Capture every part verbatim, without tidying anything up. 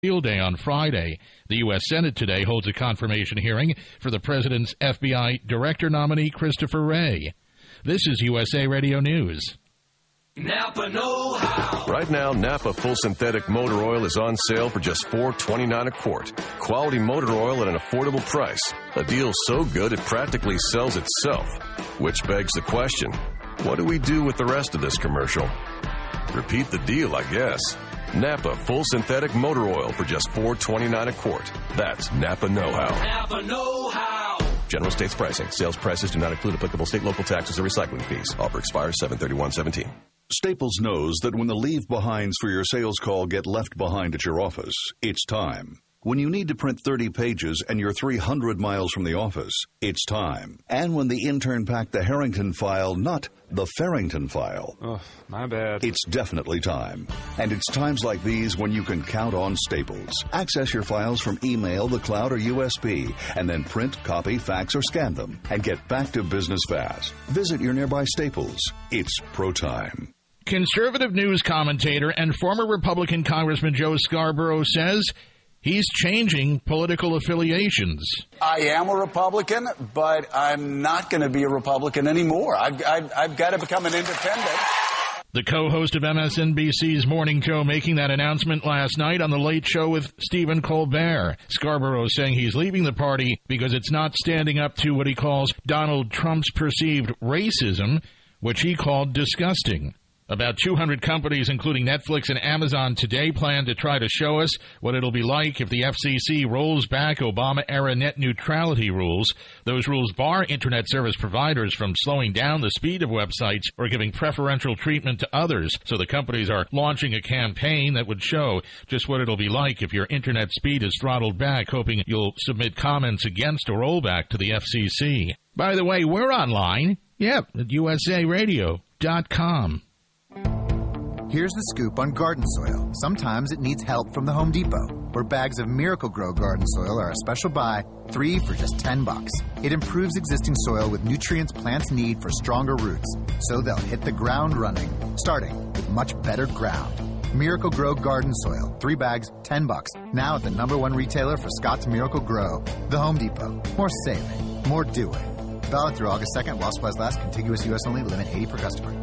Field Day on Friday. The U S Senate today holds a confirmation hearing for the president's F B I director nominee, Christopher Wray. This is U S A Radio News. Napa know-how. Right now, Napa Full Synthetic Motor Oil is on sale for just four dollars and twenty-nine cents a quart. Quality motor oil at an affordable price. A deal so good it practically sells itself. Which begs the question, what do we do with the rest of this commercial? Repeat the deal, I guess. Napa Full Synthetic Motor Oil for just four dollars and twenty-nine cents a quart. That's Napa know-how. Napa know-how. General States pricing. Sales prices do not include applicable state, local taxes, or recycling fees. Offer expires seven thirty-one seventeen. Staples knows that when the leave-behinds for your sales call get left behind at your office, it's time. When you need to print thirty pages and you're three hundred miles from the office, it's time. And when the intern packed the Harrington file, not the Farrington file. Oh, my bad. It's definitely time. And it's times like these when you can count on Staples. Access your files from email, the cloud, or U S B, and then print, copy, fax, or scan them, and get back to business fast. Visit your nearby Staples. It's pro time. Conservative news commentator and former Republican Congressman Joe Scarborough says he's changing political affiliations. I am a Republican, but I'm not going to be a Republican anymore. I've, I've, I've got to become an independent. The co-host of M S N B C's Morning Joe making that announcement last night on The Late Show with Stephen Colbert. Scarborough saying he's leaving the party because it's not standing up to what he calls Donald Trump's perceived racism, which he called disgusting. About two hundred companies, including Netflix and Amazon, today plan to try to show us what it'll be like if the F C C rolls back Obama-era net neutrality rules. Those rules bar Internet service providers from slowing down the speed of websites or giving preferential treatment to others. So the companies are launching a campaign that would show just what it'll be like if your Internet speed is throttled back, hoping you'll submit comments against a rollback to the F C C. By the way, we're online. Yep, at U S A radio dot com. Here's the scoop on garden soil. Sometimes it needs help from the Home Depot, where bags of Miracle-Gro garden soil are a special buy, three for just ten bucks. It improves existing soil with nutrients plants need for stronger roots, so they'll hit the ground running, starting with much better ground. Miracle-Gro garden soil, three bags, ten bucks. Now at the number one retailer for Scott's Miracle-Gro, the Home Depot. More saving, more doing. Valid through August second while supplies last. Contiguous U S only. Limit eighty per customer.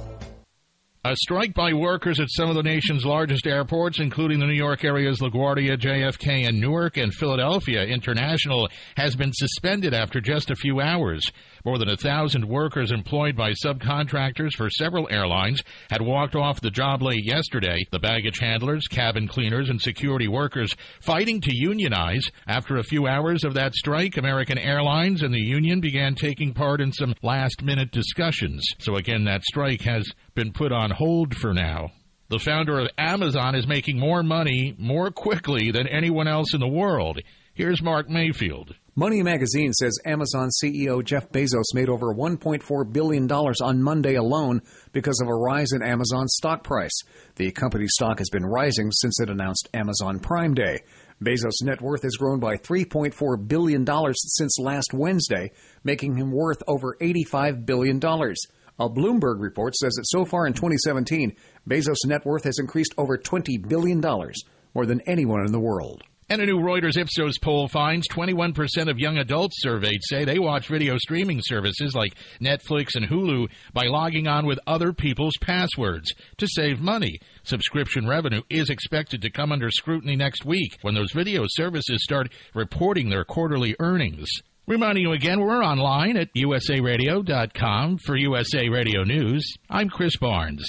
A strike by workers at some of the nation's largest airports, including the New York area's LaGuardia, J F K, and Newark and Philadelphia International, has been suspended after just a few hours. More than a thousand workers employed by subcontractors for several airlines had walked off the job late yesterday. The baggage handlers, cabin cleaners, and security workers fighting to unionize. After a few hours of that strike, American Airlines and the union began taking part in some last-minute discussions. So again, that strike has been put on hold for now. The founder of Amazon is making more money more quickly than anyone else in the world. Here's Mark Mayfield. Money Magazine says Amazon C E O Jeff Bezos made over one point four billion dollars on Monday alone because of a rise in Amazon's stock price. The company's stock has been rising since it announced Amazon Prime Day. Bezos' net worth has grown by three point four billion dollars since last Wednesday, making him worth over eighty-five billion dollars. A Bloomberg report says that so far in twenty seventeen, Bezos' net worth has increased over twenty billion dollars, more than anyone in the world. And a new Reuters Ipsos poll finds twenty-one percent of young adults surveyed say they watch video streaming services like Netflix and Hulu by logging on with other people's passwords to save money. Subscription revenue is expected to come under scrutiny next week when those video services start reporting their quarterly earnings. Reminding you again, we're online at U S A radio dot com. For U S A Radio News, I'm Chris Barnes.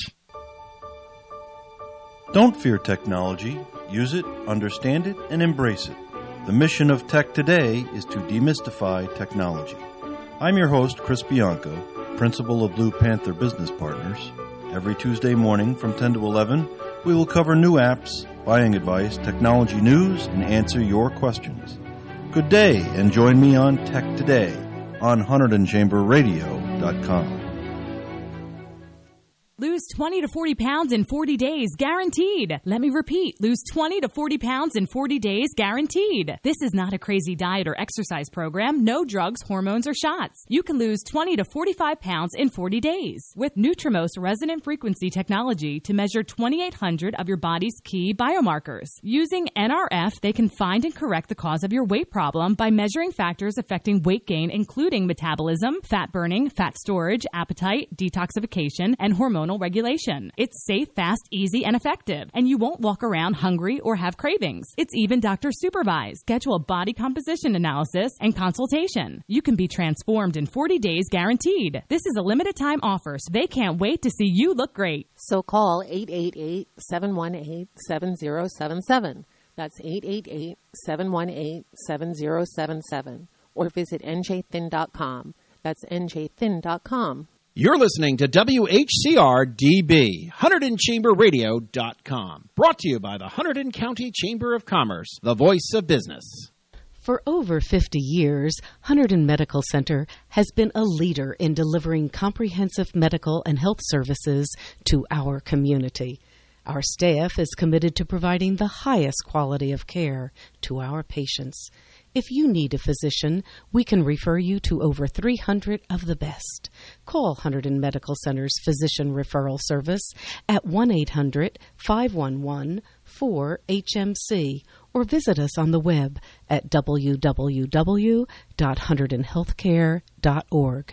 Don't fear technology. Use it, understand it, and embrace it. The mission of Tech Today is to demystify technology. I'm your host, Chris Bianco, principal of Blue Panther Business Partners. Every Tuesday morning from ten to eleven, we will cover new apps, buying advice, technology news, and answer your questions. Good day, and join me on Tech Today on Hunterdon Chamber Radio dot com. Lose twenty to forty pounds in forty days, guaranteed. Let me repeat, lose twenty to forty pounds in forty days, guaranteed. This is not a crazy diet or exercise program. No drugs, hormones, or shots. You can lose twenty to forty-five pounds in forty days with Nutrimost resonant frequency technology to measure twenty-eight hundred of your body's key biomarkers. Using N R F, they can find and correct the cause of your weight problem by measuring factors affecting weight gain, including metabolism, fat burning, fat storage, appetite, detoxification, and hormonal regulation. It's safe, fast, easy, and effective, and you won't walk around hungry or have cravings. It's even doctor supervised. Schedule a body composition analysis and consultation. You can be transformed in forty days, guaranteed. This is a limited time offer, so they can't wait to see you look great. So call eight eight eight, seven one eight, seven zero seven seven. That's eight eight eight, seven one eight, seven zero seven seven. Or visit N J thin dot com. That's N J thin dot com. You're listening to W H C R D B, Hunterdon Chamber Radio dot com. Brought to you by the Hunterdon County Chamber of Commerce, the voice of business. For over fifty years, Hunterdon Medical Center has been a leader in delivering comprehensive medical and health services to our community. Our staff is committed to providing the highest quality of care to our patients. If you need a physician, we can refer you to over three hundred of the best. Call Hunterdon Medical Center's Physician Referral Service at one eight hundred, five one one, four H M C or visit us on the web at w w w dot hunterdon healthcare dot org.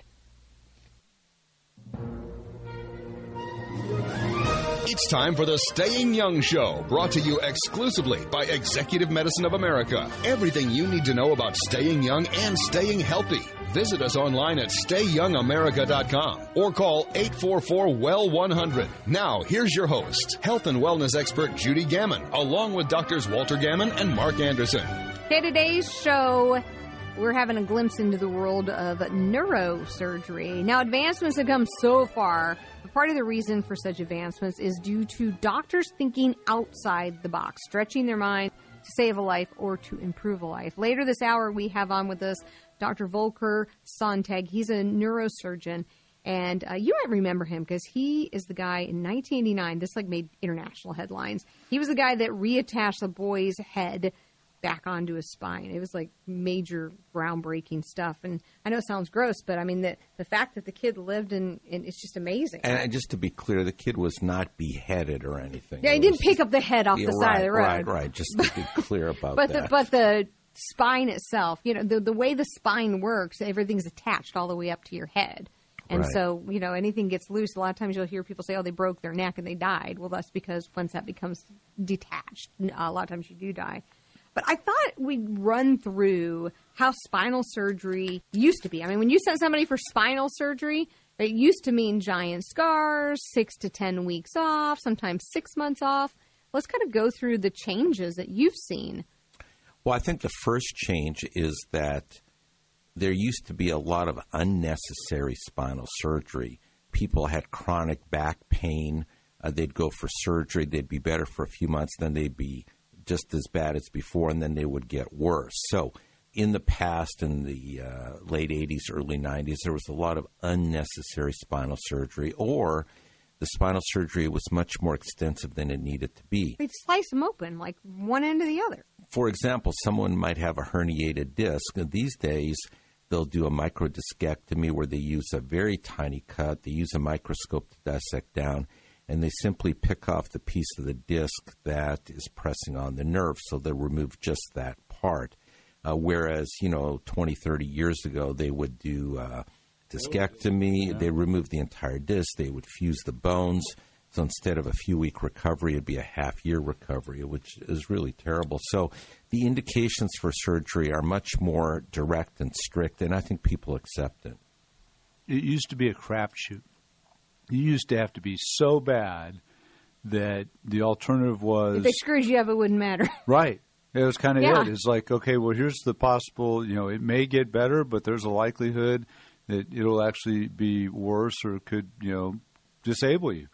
It's time for the Staying Young Show, brought to you exclusively by Executive Medicine of America. Everything you need to know about staying young and staying healthy. Visit us online at stay young america dot com or call eight four four, W E L L one hundred. Now, here's your host, health and wellness expert Judy Gammon, along with Doctors Walter Gammon and Mark Anderson. Okay, today's show, we're having a glimpse into the world of neurosurgery. Now, advancements have come so far. Part of the reason for such advancements is due to doctors thinking outside the box, stretching their mind to save a life or to improve a life. Later this hour, we have on with us Doctor Volker Sontag. He's a neurosurgeon, and uh, you might remember him because he is the guy in nineteen eighty-nine. This like made international headlines. He was the guy that reattached the boy's head back onto his spine. It was like major groundbreaking stuff. And I know it sounds gross, but I mean, the, the fact that the kid lived and, and it's just amazing. And, and just to be clear, the kid was not beheaded or anything. Yeah, he it didn't was, pick up the head off yeah, the right, side of the road. Right, right. Just to be clear about but that. The, but the spine itself, you know, the, the way the spine works, everything's attached all the way up to your head. And right. so, you know, anything gets loose. A lot of times you'll hear people say, oh, they broke their neck and they died. Well, that's because once that becomes detached, a lot of times you do die. But I thought we'd run through how spinal surgery used to be. I mean, when you sent somebody for spinal surgery, it used to mean giant scars, six to ten weeks off, sometimes six months off. Let's kind of go through the changes that you've seen. Well, I think the first change is that there used to be a lot of unnecessary spinal surgery. People had chronic back pain. Uh, they'd go for surgery. They'd be better for a few months. Then they'd be just as bad as before, and then they would get worse. So in the past, in the uh, late eighties, early nineties, there was a lot of unnecessary spinal surgery, or the spinal surgery was much more extensive than it needed to be. They'd slice them open, like one end to the other. For example, someone might have a herniated disc, and these days they'll do a microdiscectomy where they use a very tiny cut. They use a microscope to dissect down, and they simply pick off the piece of the disc that is pressing on the nerve, so they remove just that part. Uh, whereas, you know, twenty, thirty years ago, they would do uh, discectomy. Yeah. They remove the entire disc. They would fuse the bones. So instead of a few-week recovery, it'd be a half-year recovery, which is really terrible. So the indications for surgery are much more direct and strict, and I think people accept it. It used to be a crapshoot. You used to have to be so bad that the alternative was... If they screwed you up, it wouldn't matter. Right. It was kind of yeah. it. It's like, okay, well, here's the possible, you know, it may get better, but there's a likelihood that it'll actually be worse or could, you know, disable you.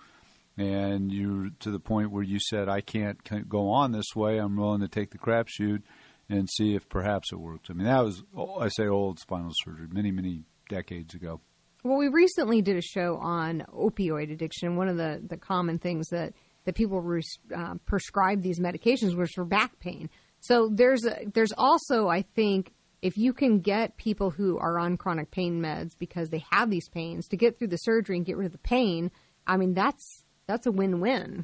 And you're to the point where you said, I can't, can't go on this way. I'm willing to take the crapshoot and see if perhaps it works. I mean, that was, I say old spinal surgery, many, many decades ago. Well, we recently did a show on opioid addiction. One of the, the common things that, that people res, uh, prescribe these medications was for back pain. So there's a, there's also, I think, if you can get people who are on chronic pain meds because they have these pains to get through the surgery and get rid of the pain, I mean, that's that's a win-win.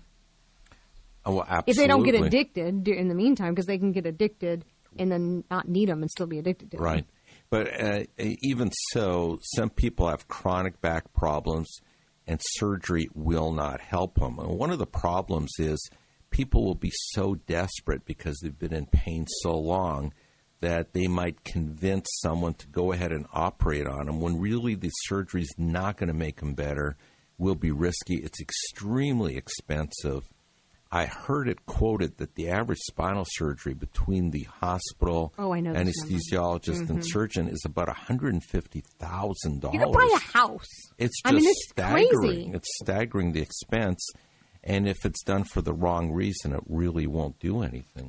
Oh, well, absolutely. If they don't get addicted in the meantime, because they can get addicted and then not need them and still be addicted to them. Right. But uh, even so, some people have chronic back problems, and surgery will not help them. And one of the problems is people will be so desperate because they've been in pain so long that they might convince someone to go ahead and operate on them when really the surgery is not going to make them better, will be risky. It's extremely expensive. I heard it quoted that the average spinal surgery between the hospital, oh, I know anesthesiologist, mm-hmm. and surgeon is about one hundred fifty thousand dollars. You can buy a house. It's just I mean, it's staggering. crazy. It's staggering, the expense. And if it's done for the wrong reason, it really won't do anything.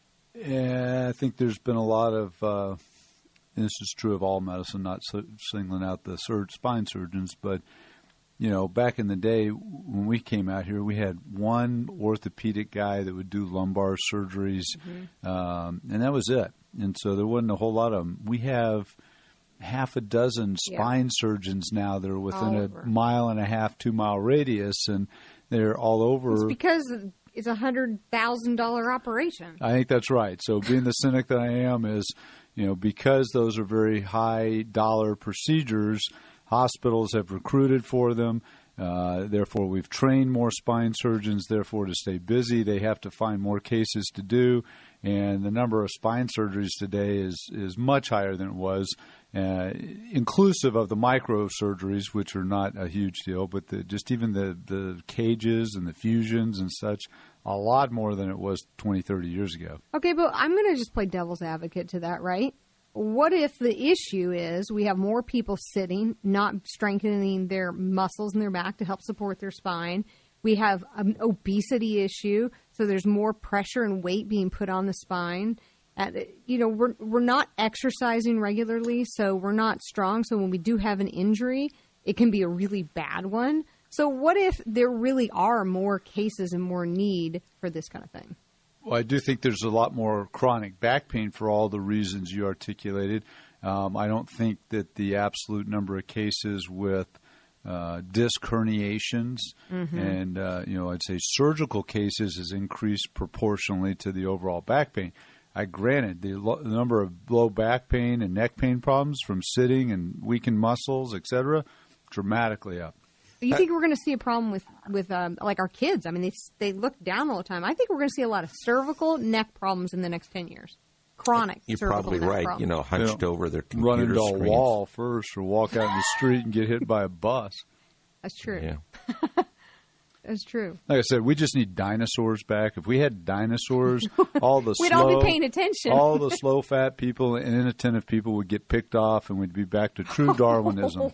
Yeah, I think there's been a lot of, uh, and this is true of all medicine, not so, singling out the sur- spine surgeons, but, you know, back in the day when we came out here, we had one orthopedic guy that would do lumbar surgeries, mm-hmm. um, and that was it. And so there wasn't a whole lot of them. We have half a dozen spine yeah. surgeons now that are within a mile and a half, two-mile radius, and they're all over. It's because it's a one hundred thousand dollars operation. I think that's right. So being the cynic that I am is, you know, because those are very high-dollar procedures, hospitals have recruited for them. Uh, therefore, we've trained more spine surgeons. Therefore, to stay busy, they have to find more cases to do. And the number of spine surgeries today is, is much higher than it was, uh, inclusive of the microsurgeries, which are not a huge deal, but the, just even the, the cages and the fusions and such, a lot more than it was twenty, thirty years ago. Okay, but I'm going to just play devil's advocate to that, right? What if the issue is we have more people sitting, not strengthening their muscles in their back to help support their spine? We have an obesity issue, so there's more pressure and weight being put on the spine. And, you know, we're we're not exercising regularly, so we're not strong. So when we do have an injury, it can be a really bad one. So what if there really are more cases and more need for this kind of thing? Well, I do think there's a lot more chronic back pain for all the reasons you articulated. Um, I don't think that the absolute number of cases with uh, disc herniations mm-hmm. and, uh, you know, I'd say surgical cases has increased proportionally to the overall back pain. I granted the, lo- the number of low back pain and neck pain problems from sitting and weakened muscles, et cetera, dramatically up. You think we're going to see a problem with, with um, like our kids? I mean, they they look down all the time. I think we're going to see a lot of cervical neck problems in the next ten years. Chronic You're cervical probably neck right. problems. You know, hunched you know, over their computer run into screens. a wall first or walk out in the street and get hit by a bus. That's true. Yeah. That's true. Like I said, we just need dinosaurs back. If we had dinosaurs, all the we'd slow, all be paying attention. all the slow, fat people and inattentive people would get picked off, and we'd be back to true Darwinism.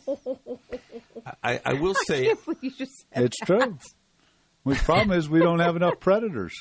I, I will say I you just said it's that. true. The problem is we don't have enough predators.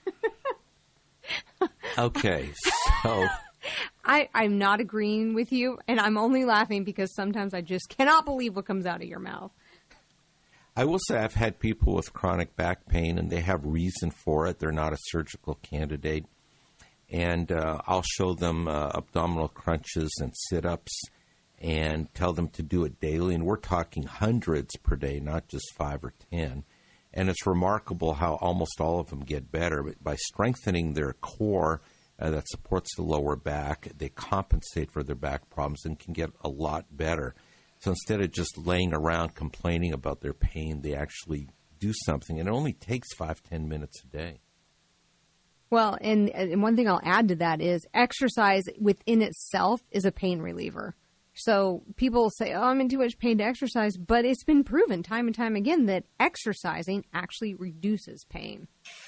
Okay, so I, I'm not agreeing with you, and I'm only laughing because sometimes I just cannot believe what comes out of your mouth. I will say I've had people with chronic back pain, and they have reason for it. They're not a surgical candidate. And uh, I'll show them uh, abdominal crunches and sit-ups and tell them to do it daily. And we're talking hundreds per day, not just five or ten. And it's remarkable how almost all of them get better. But by strengthening their core uh, that supports the lower back, they compensate for their back problems and can get a lot better. So instead of just laying around complaining about their pain, they actually do something. And it only takes five, ten minutes a day. Well, and, and one thing I'll add to that is exercise within itself is a pain reliever. So people say, oh, I'm in too much pain to exercise, but it's been proven time and time again that exercising actually reduces pain.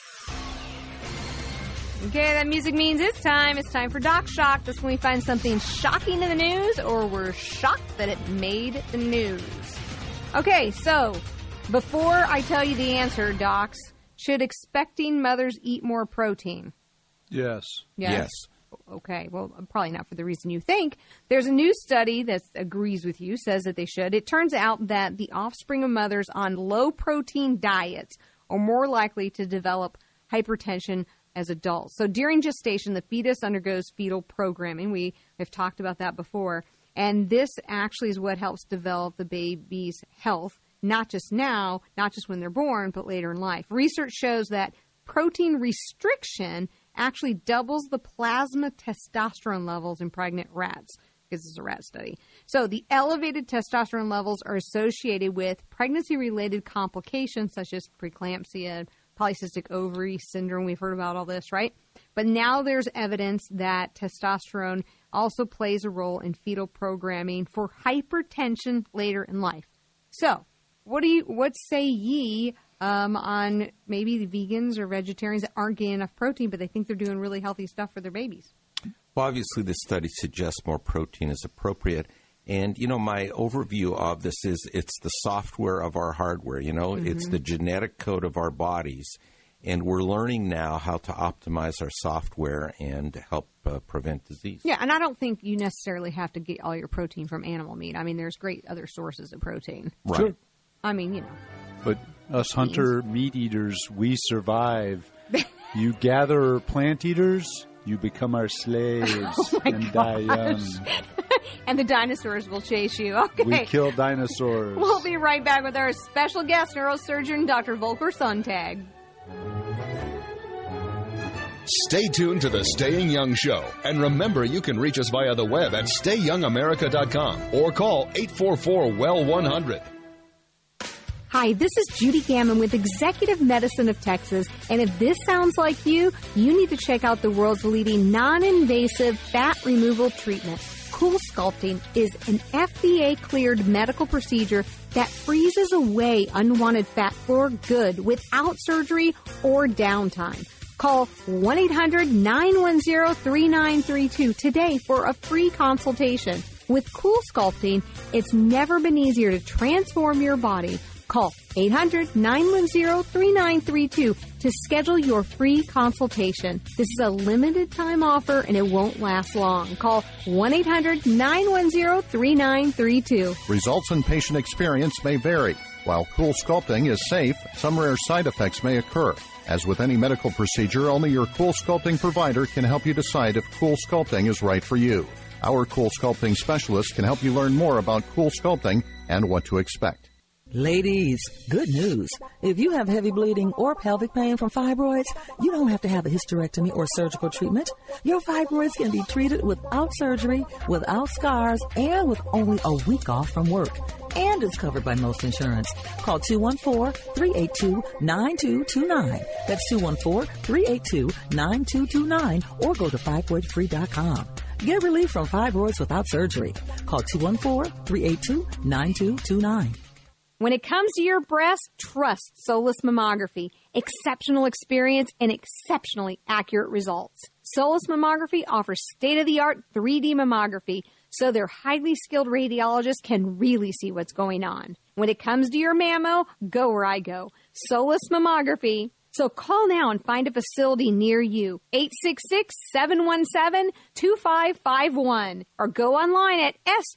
Okay, that music means it's time. It's time for Doc Shock. That's when we find something shocking in the news or we're shocked that it made the news. Okay, so before I tell you the answer, docs, should expecting mothers eat more protein? Yes. Yes. Yes. Okay, well, probably not for the reason you think. There's a new study that agrees with you, says that they should. It turns out that the offspring of mothers on low-protein diets are more likely to develop hypertension as adults. So during gestation, the fetus undergoes fetal programming. We have talked about that before. And this actually is what helps develop the baby's health, not just now, not just when they're born, but later in life. Research shows that protein restriction actually doubles the plasma testosterone levels in pregnant rats, because this is a rat study. So the elevated testosterone levels are associated with pregnancy-related complications such as preeclampsia, polycystic ovary syndrome. We've heard about all this, right? But now there's evidence that testosterone also plays a role in fetal programming for hypertension later in life. So what do you, what say ye um, on maybe the vegans or vegetarians that aren't getting enough protein, but they think they're doing really healthy stuff for their babies? Well, obviously, this study suggests more protein is appropriate. And, you know, my overview of this is it's the software of our hardware, you know, mm-hmm. It's the genetic code of our bodies. And we're learning now how to optimize our software and help uh, prevent disease. Yeah, and I don't think you necessarily have to get all your protein from animal meat. I mean, there's great other sources of protein. Right. Sure. I mean, you know. But us hunter meat eaters, we survive. You gather plant eaters, you become our slaves oh and die young. And the dinosaurs will chase you. Okay. We kill dinosaurs. We'll be right back with our special guest, neurosurgeon Doctor Volker Sontag. Stay tuned to the Staying Young Show. And remember, you can reach us via the web at stay young america dot com or call eight four four, W E L one hundred. Hi, this is Judy Gammon with Executive Medicine of Texas, and if this sounds like you, you need to check out the world's leading non-invasive fat removal treatment. Cool Sculpting is an F D A-cleared medical procedure that freezes away unwanted fat for good without surgery or downtime. Call one eight hundred, nine one zero, three nine three two today for a free consultation. With Cool Sculpting, it's never been easier to transform your body. Call eight hundred, nine one zero, three nine three two to schedule your free consultation. This is a limited time offer and it won't last long. Call one eight hundred, nine one zero, three nine three two. Results and patient experience may vary. While Cool Sculpting is safe, some rare side effects may occur. As with any medical procedure, only your Cool Sculpting provider can help you decide if Cool Sculpting is right for you. Our Cool Sculpting specialist can help you learn more about Cool Sculpting and what to expect. Ladies, good news. If you have heavy bleeding or pelvic pain from fibroids, you don't have to have a hysterectomy or surgical treatment. Your fibroids can be treated without surgery, without scars, and with only a week off from work. And is covered by most insurance. Call two one four, three eight two, nine two two nine. That's two one four, three eight two, nine two two nine or go to fibroid free dot com. Get relief from fibroids without surgery. Call two one four, three eight two, nine two two nine. When it comes to your breast, trust Solus Mammography. Exceptional experience and exceptionally accurate results. Solus Mammography offers state-of-the-art three D mammography, so their highly skilled radiologists can really see what's going on. When it comes to your mammo, go where I go. Solus Mammography. So call now and find a facility near you. eight six six, seven one seven, two five five one. Or go online at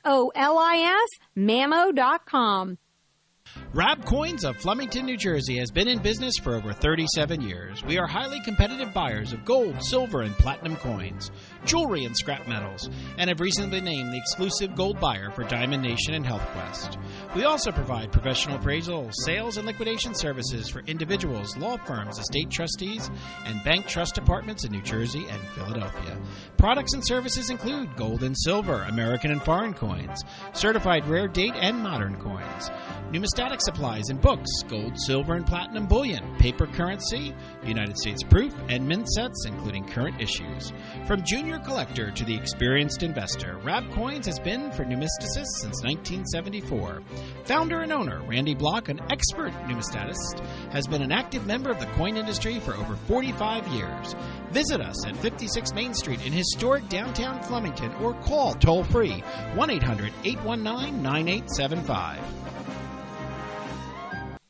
solis mammo dot com. Rab Coins of Flemington, New Jersey has been in business for over thirty-seven years. We are highly competitive buyers of gold, silver, and platinum coins, jewelry, and scrap metals, and have recently been named the exclusive gold buyer for Diamond Nation and HealthQuest. We also provide professional appraisal, sales, and liquidation services for individuals, law firms, estate trustees, and bank trust departments in New Jersey and Philadelphia. Products and services include gold and silver, American and foreign coins, certified rare date and modern coins, numismatic supplies and books, gold, silver, and platinum bullion, paper currency, United States proof, and mint sets, including current issues. From junior collector to the experienced investor, Rab Coins has been for numismaticists since nineteen seventy-four. Founder and owner Randy Block, an expert numismatist, has been an active member of the coin industry for over forty-five years. Visit us at fifty-six Main Street in historic downtown Flemington or call toll-free one eight hundred, eight one nine, nine eight seven five.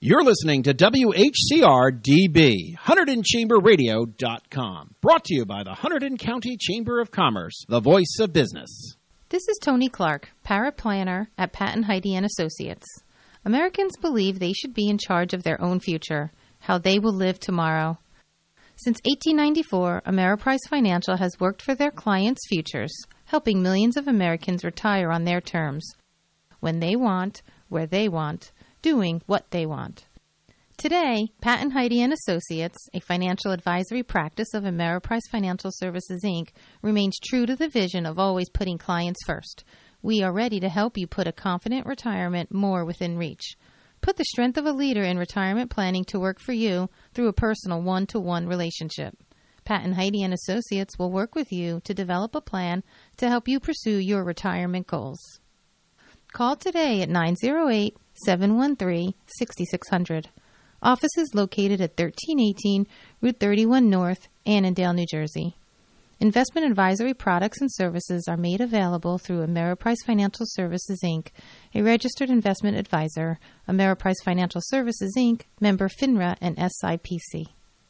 You're listening to W H C R D B, Hunterdon Chamber Radio dot com. Brought to you by the Hunterdon County Chamber of Commerce, the voice of business. This is Tony Clark, paraplanner at Patton Heide and Associates. Americans believe they should be in charge of their own future, how they will live tomorrow. Since eighteen ninety-four, Ameriprise Financial has worked for their clients' futures, helping millions of Americans retire on their terms, when they want, where they want, doing what they want. Today, Patton Heide and Associates, a financial advisory practice of Ameriprise Financial Services, Incorporated, remains true to the vision of always putting clients first. We are ready to help you put a confident retirement more within reach. Put the strength of a leader in retirement planning to work for you through a personal one-to-one relationship. Patton Heide and Associates will work with you to develop a plan to help you pursue your retirement goals. Call today at nine oh eight, seven one three, six six zero zero. Office is located at thirteen eighteen Route thirty-one North, Annandale, New Jersey. Investment advisory products and services are made available through Ameriprise Financial Services, Incorporated, a registered investment advisor, Ameriprise Financial Services, Incorporated, member FINRA and S I P C.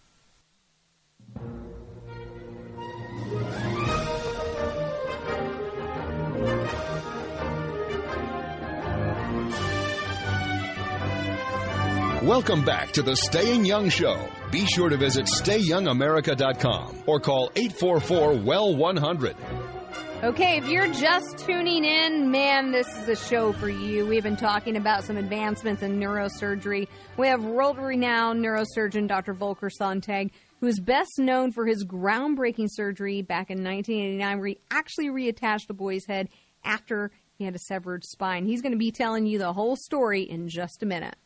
Welcome back to the Staying Young Show. Be sure to visit stay young america dot com or call eight four four, W E L one hundred. Okay, if you're just tuning in, man, this is a show for you. We've been talking about some advancements in neurosurgery. We have world-renowned neurosurgeon Doctor Volker Sonntag, who is best known for his groundbreaking surgery back in nineteen eighty-nine, where he actually reattached a boy's head after he had a severed spine. He's going to be telling you the whole story in just a minute.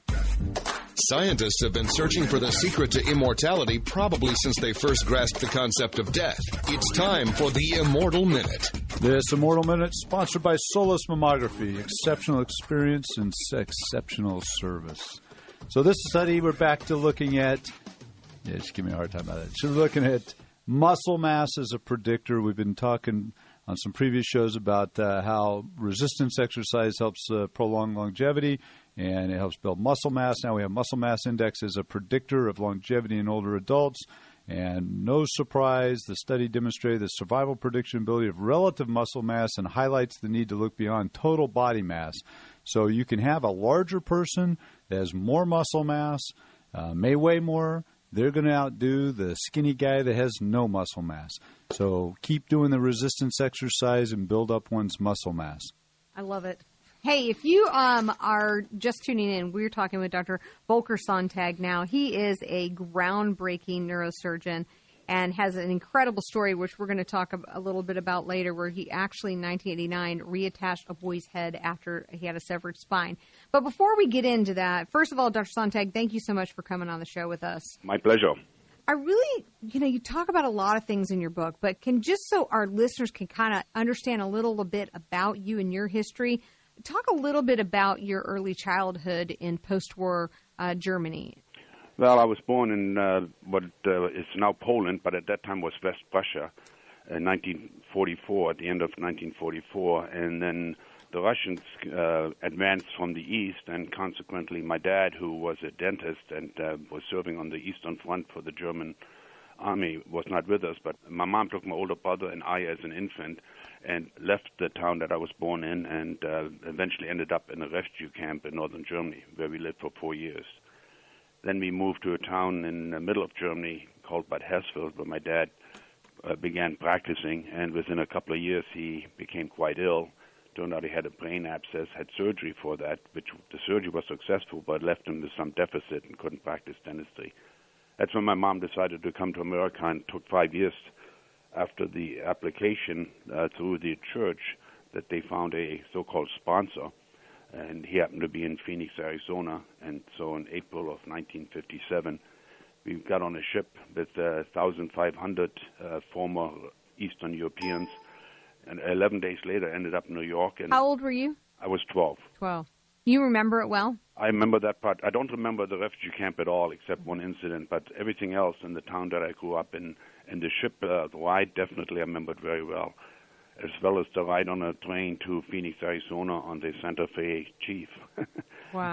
Scientists have been searching for the secret to immortality probably since they first grasped the concept of death. It's time for the Immortal Minute. This Immortal Minute sponsored by Solus Mammography. Exceptional experience and exceptional service. So this study, we're back to looking at, yeah, just give me a hard time about it. So we're looking at muscle mass as a predictor. We've been talking on some previous shows about uh, how resistance exercise helps uh, prolong longevity, and it helps build muscle mass. Now we have muscle mass index as a predictor of longevity in older adults. And no surprise, the study demonstrated the survival prediction ability of relative muscle mass and highlights the need to look beyond total body mass. So you can have a larger person that has more muscle mass, uh, may weigh more. They're going to outdo the skinny guy that has no muscle mass. So keep doing the resistance exercise and build up one's muscle mass. I love it. Hey, if you um, are just tuning in, we're talking with Doctor Volker Sonntag now. He is a groundbreaking neurosurgeon and has an incredible story, which we're going to talk a, a little bit about later, where he actually in nineteen eighty-nine reattached a boy's head after he had a severed spine. But before we get into that, first of all, Doctor Sonntag, thank you so much for coming on the show with us. My pleasure. I really, you know, you talk about a lot of things in your book, but can just so our listeners can kind of understand a little bit about you and your history, talk a little bit about your early childhood in post-war uh, Germany. Well, I was born in uh, what uh, is now Poland, but at that time was West Prussia, in nineteen forty-four, at the end of nineteen forty-four. And then the Russians uh, advanced from the east, and consequently my dad, who was a dentist and uh, was serving on the Eastern Front for the German army, was not with us. But my mom took my older brother and I as an infant and left the town that I was born in, and uh, eventually ended up in a refugee camp in northern Germany, where we lived for four years. Then we moved to a town in the middle of Germany called Bad Hersfeld, where my dad uh, began practicing, and within a couple of years he became quite ill. Turned out he had a brain abscess, had surgery for that, which the surgery was successful, but left him with some deficit and couldn't practice dentistry. That's when my mom decided to come to America, and took five years after the application uh, through the church that they found a so-called sponsor, and he happened to be in Phoenix, Arizona. And so in April of nineteen fifty-seven, we got on a ship with uh, fifteen hundred uh, former Eastern Europeans, and eleven days later ended up in New York. And how old were you? I was twelve. twelve. You remember it well? I remember that part. I don't remember the refugee camp at all, except one incident, but everything else in the town that I grew up in, and the ship uh, ride, definitely I remembered very well, as well as the ride on a train to Phoenix, Arizona on the Santa Fe Chief. Wow.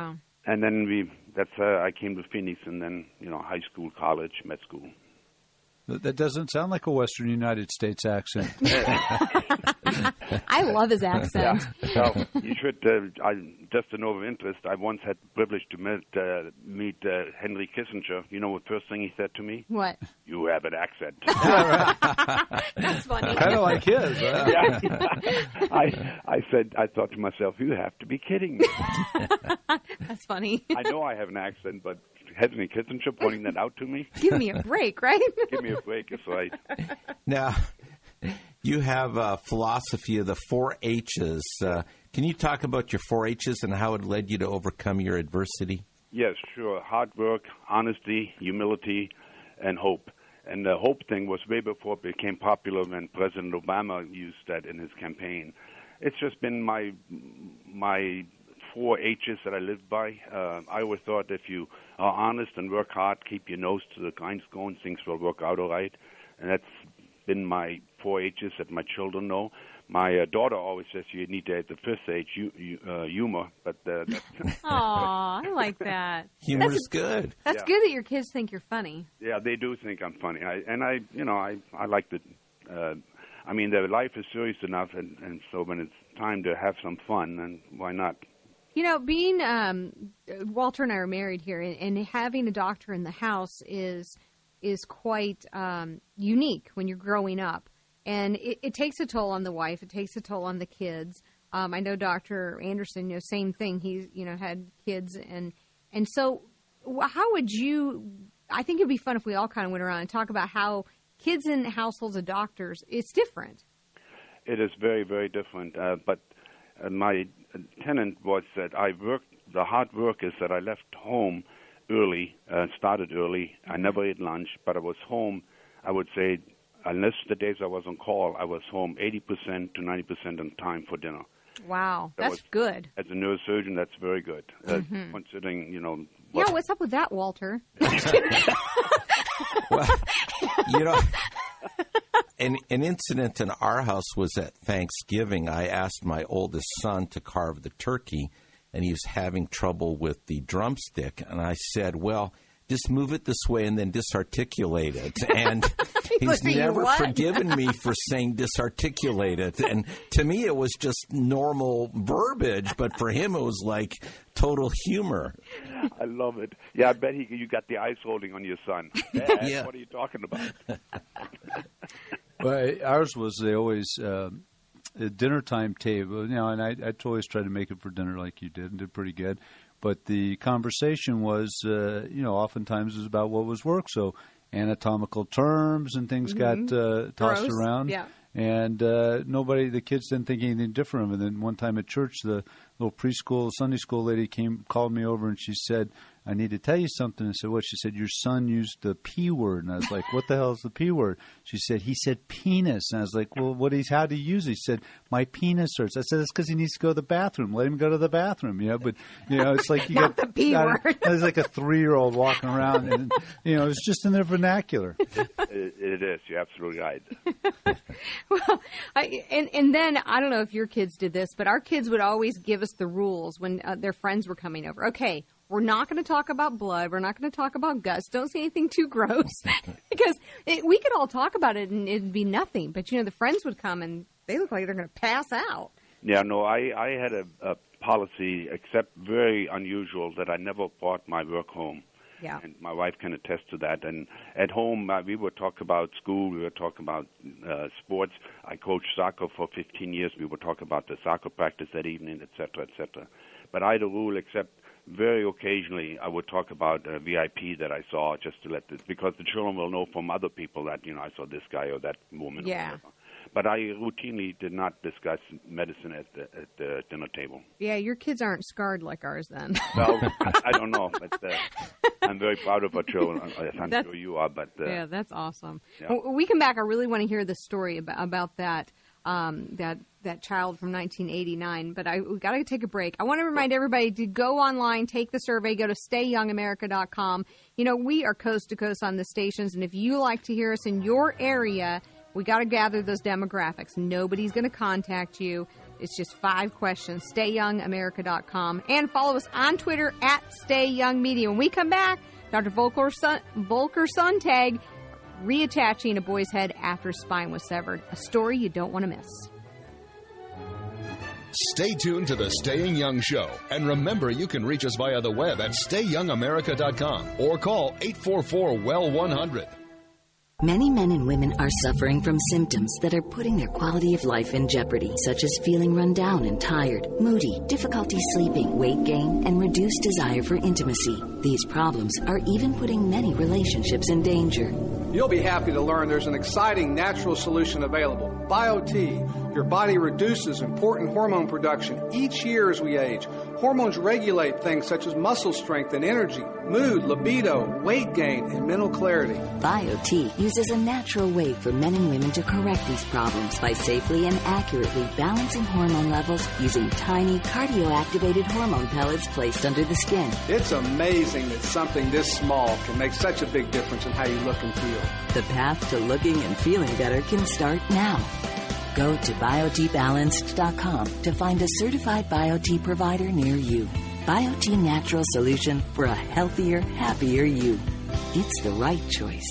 and then we that's uh, I came to Phoenix, and then you know high school, college, med school. That doesn't sound like a Western United States accent. I love his accent. Yeah. Well, you should, uh, I, just a note of interest, I once had the privilege to meet, uh, meet uh, Henry Kissinger. You know what the first thing he said to me? What? You have an accent. That's funny. Kind of like his. Huh? Yeah. I, I said, I thought to myself, you have to be kidding me. That's funny. I know I have an accent, but Henry Kissinger pointing that out to me? Give me a break, right? Give me a break, that's right. Now, you have a philosophy of the four H's. Uh, can you talk about your four H's and how it led you to overcome your adversity? Yes, sure. Hard work, honesty, humility, and hope. And the hope thing was way before it became popular when President Obama used that in his campaign. It's just been my my four H's that I live by. Uh, I always thought if you are honest and work hard, keep your nose to the grindstone, things will work out all right. And that's been my four H's that my children know. My uh, daughter always says you need to add the fifth H, you, you, uh, humor. But uh, that's Aw, I like that. Humor's That's- good. That's Yeah. good that your kids think you're funny. Yeah, they do think I'm funny. I, and I, you know, I, I like the. Uh, I mean, their life is serious enough, and, and so when it's time to have some fun, then why not? You know, being um, Walter and I are married here, and, and having a doctor in the house is is quite um, unique when you're growing up, and it, it takes a toll on the wife. It takes a toll on the kids. Um, I know Doctor Anderson. You know, same thing. He's you know had kids, and and so wh- how would you? I think it'd be fun if we all kind of went around and talk about how kids in households of doctors, it's different. It is very, very different. Uh, but uh, my tenant was that I worked. The hard work is that I left home early, uh, started early. I never ate lunch, but I was home. I would say, unless the days I was on call, I was home eighty percent to ninety percent on time for dinner. Wow, That that's was- good. As a neurosurgeon, that's very good. Uh, Mhm. Considering, you know, Yeah, what's up with that, Walter? You know, an, an incident in our house was at Thanksgiving. I asked my oldest son to carve the turkey, and he was having trouble with the drumstick. And I said, well, just move it this way and then disarticulate it. And he's Look at you, never what? forgiven me for saying disarticulate it. And to me, it was just normal verbiage, but for him, it was like total humor. I love it. Yeah, I bet he, you got the eyes rolling on your son. Dad, Yeah. What are you talking about? Well, ours was they always uh, a dinner time table, you know, and I I'd always try to make it for dinner like you did and did pretty good. But the conversation was, uh, you know, oftentimes was about what was work. So anatomical terms and things Mhm. got uh, tossed Gross, around. yeah. And uh, nobody, the kids didn't think anything different. And then one time at church, the little preschool, Sunday school lady came, called me over, and she said, I need to tell you something. I said, what? She said, your son used the P word. And I was like, what the hell is the P word? She said, he said penis. And I was like, well, what is, how do you use it? He said, my penis hurts. I said, it's because he needs to go to the bathroom. Let him go to the bathroom. You know, but, you know, it's like you Not got the P got- word. It's like a three-year-old walking around. And, you know, it's just in their vernacular. it, it is. You're absolutely right. Well, I, and and then I don't know if your kids did this, but our kids would always give us the rules when uh, their friends were coming over. Okay, we're not going to talk about blood. We're not going to talk about guts. Don't say anything too gross, because it, we could all talk about it and it'd be nothing. But you know, the friends would come and they look like they're going to pass out. Yeah, no, I, I had a, a policy, except very unusual, that I never brought my work home. Yeah. And my wife can attest to that. And at home, uh, we would talk about school. We would talk about uh, sports. I coached soccer for fifteen years. We would talk about the soccer practice that evening, et cetera, et cetera. But I had a rule, except very occasionally I would talk about a V I P that I saw, just to let the, because the children will know from other people that, you know, I saw this guy or that woman. Or Yeah. whatever. But I routinely did not discuss medicine at the, at the dinner table. Yeah, your kids aren't scarred like ours then. Well, I, I don't know, but uh, I'm very proud of our children, as I'm That's- sure you are. But uh, Yeah, that's awesome. Yeah. When we come back, I really want to hear the story about, about that um, that that child from nineteen eighty-nine. But I we got to take a break. I want to remind everybody to go online, take the survey, go to stay young america dot com. You know, we are coast to coast on the stations, and if you like to hear us in your area, we got to gather those demographics. Nobody's going to contact you. It's just five questions. stay young america dot com. And follow us on Twitter at StayYoungMedia. When we come back, Doctor Volker, Son- Volker Sonntag reattaching a boy's head after his spine was severed. A story you don't want to miss. Stay tuned to the Staying Young Show. And remember, you can reach us via the web at stay young america dot com or call eight four four, W E L one hundred. Many men and women are suffering from symptoms that are putting their quality of life in jeopardy, such as feeling run down and tired, moody, difficulty sleeping, weight gain, and reduced desire for intimacy. These problems are even putting many relationships in danger. You'll be happy to learn there's an exciting natural solution available. BioT. Your body reduces important hormone production each year as we age. Hormones regulate things such as muscle strength and energy, mood, libido, weight gain, and mental clarity. BioT uses a natural way for men and women to correct these problems by safely and accurately balancing hormone levels using tiny cardio-activated hormone pellets placed under the skin. It's amazing that something this small can make such a big difference in how you look and feel. The path to looking and feeling better can start now. Go to biot balanced dot com to find a certified BioT provider near you. BioT Natural Solution for a healthier, happier you. It's the right choice.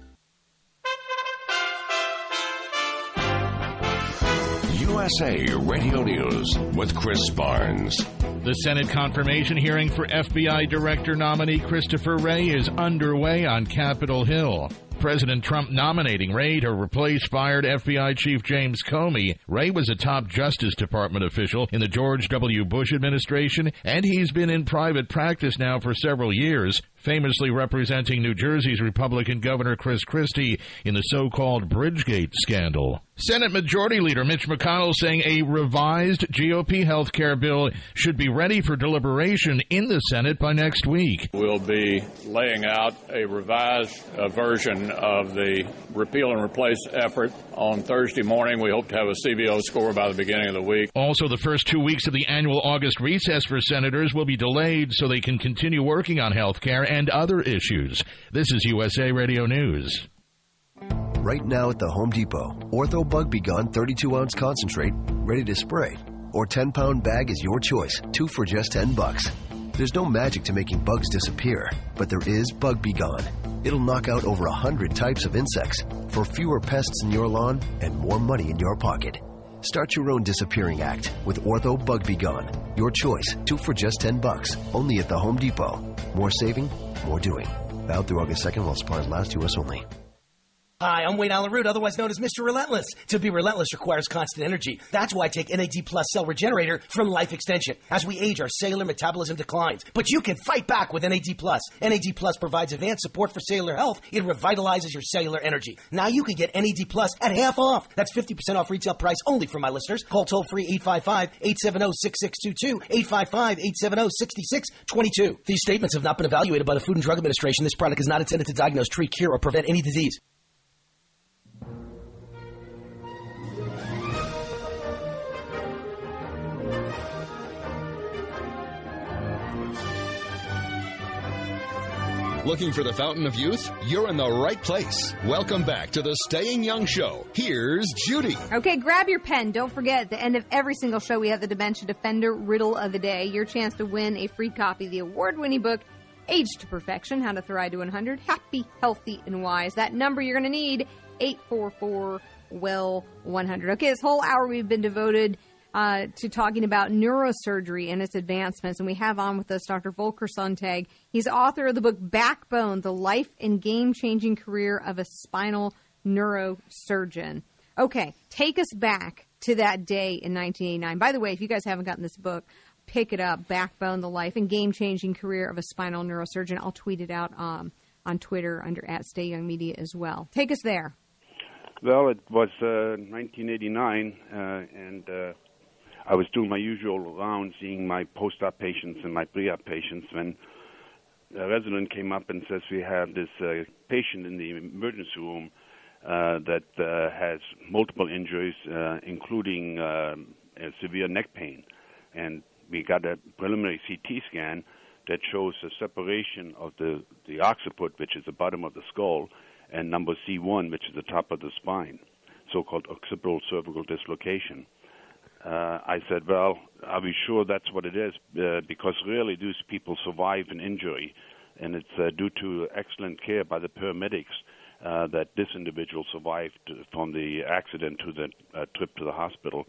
U S A Radio News with Chris Barnes. The Senate confirmation hearing for F B I Director nominee Christopher Wray is underway on Capitol Hill. President Trump nominating Wray to replace fired F B I Chief James Comey. Wray was a top Justice Department official in the George W. Bush administration, and he's been in private practice now for several years, famously representing New Jersey's Republican Governor Chris Christie in the so-called Bridgegate scandal. Senate Majority Leader Mitch McConnell saying a revised G O P health care bill should be ready for deliberation in the Senate by next week. We'll be laying out a revised uh, version of the repeal and replace effort on Thursday morning. We hope to have a C B O score by the beginning of the week. Also, the first two weeks of the annual August recess for senators will be delayed so they can continue working on health care and other issues. This is U S A Radio News. Right now at the Home Depot, Ortho Bug Be Gone thirty-two ounce concentrate, ready to spray, or ten pound bag is your choice, two for just ten bucks. There's no magic to making bugs disappear, but there is Bug Be Gone. It'll knock out over one hundred types of insects for fewer pests in your lawn and more money in your pocket. Start your own disappearing act with Ortho Bug Be Gone. Your choice, two for just ten bucks, only at the Home Depot. More saving, more doing. Valid through August second while supplies last, U S only. Hi, I'm Wayne Allen Root, otherwise known as Mister Relentless. To be relentless requires constant energy. That's why I take N A D Plus Cell Regenerator from Life Extension. As we age, our cellular metabolism declines. But you can fight back with N A D Plus. N A D Plus provides advanced support for cellular health. It revitalizes your cellular energy. Now you can get N A D Plus at half off. That's fifty percent off retail price only for my listeners. Call toll-free eight five five, eight seven zero, six six two two, eight five five, eight seven zero, six six two two. These statements have not been evaluated by the Food and Drug Administration. This product is not intended to diagnose, treat, cure, or prevent any disease. Looking for the fountain of youth? You're in the right place. Welcome back to the Staying Young Show. Here's Judy. Okay, grab your pen. Don't forget, at the end of every single show, we have the Dementia Defender Riddle of the Day. Your chance to win a free copy of the award-winning book, Age to Perfection, How to Thrive to one hundred, Happy, Healthy, and Wise. That number you're going to need, eight four four, W E L one hundred. Okay, this whole hour we've been devoted Uh, to talking about neurosurgery and its advancements. And we have on with us Doctor Volker Sonntag. He's author of the book Backbone, The Life and Game-Changing Career of a Spinal Neurosurgeon. Okay, take us back to that day in nineteen eighty-nine. By the way, if you guys haven't gotten this book, pick it up, Backbone, The Life and Game-Changing Career of a Spinal Neurosurgeon. I'll tweet it out um, on Twitter under at Stay Young Media as well. Take us there. Well, it was uh, nineteen eighty-nine, uh, and uh, I was doing my usual round, seeing my post-op patients and my pre-op patients, when a resident came up and says, we have this uh, patient in the emergency room uh, that uh, has multiple injuries, uh, including uh, a severe neck pain. And we got a preliminary C T scan that shows a separation of the, the occiput, which is the bottom of the skull, and number C one, which is the top of the spine, so-called occipital cervical dislocation. Uh, I said, well, are we sure that's what it is? Uh, because really these people survive an injury, and it's uh, due to excellent care by the paramedics uh, that this individual survived from the accident to the uh, trip to the hospital.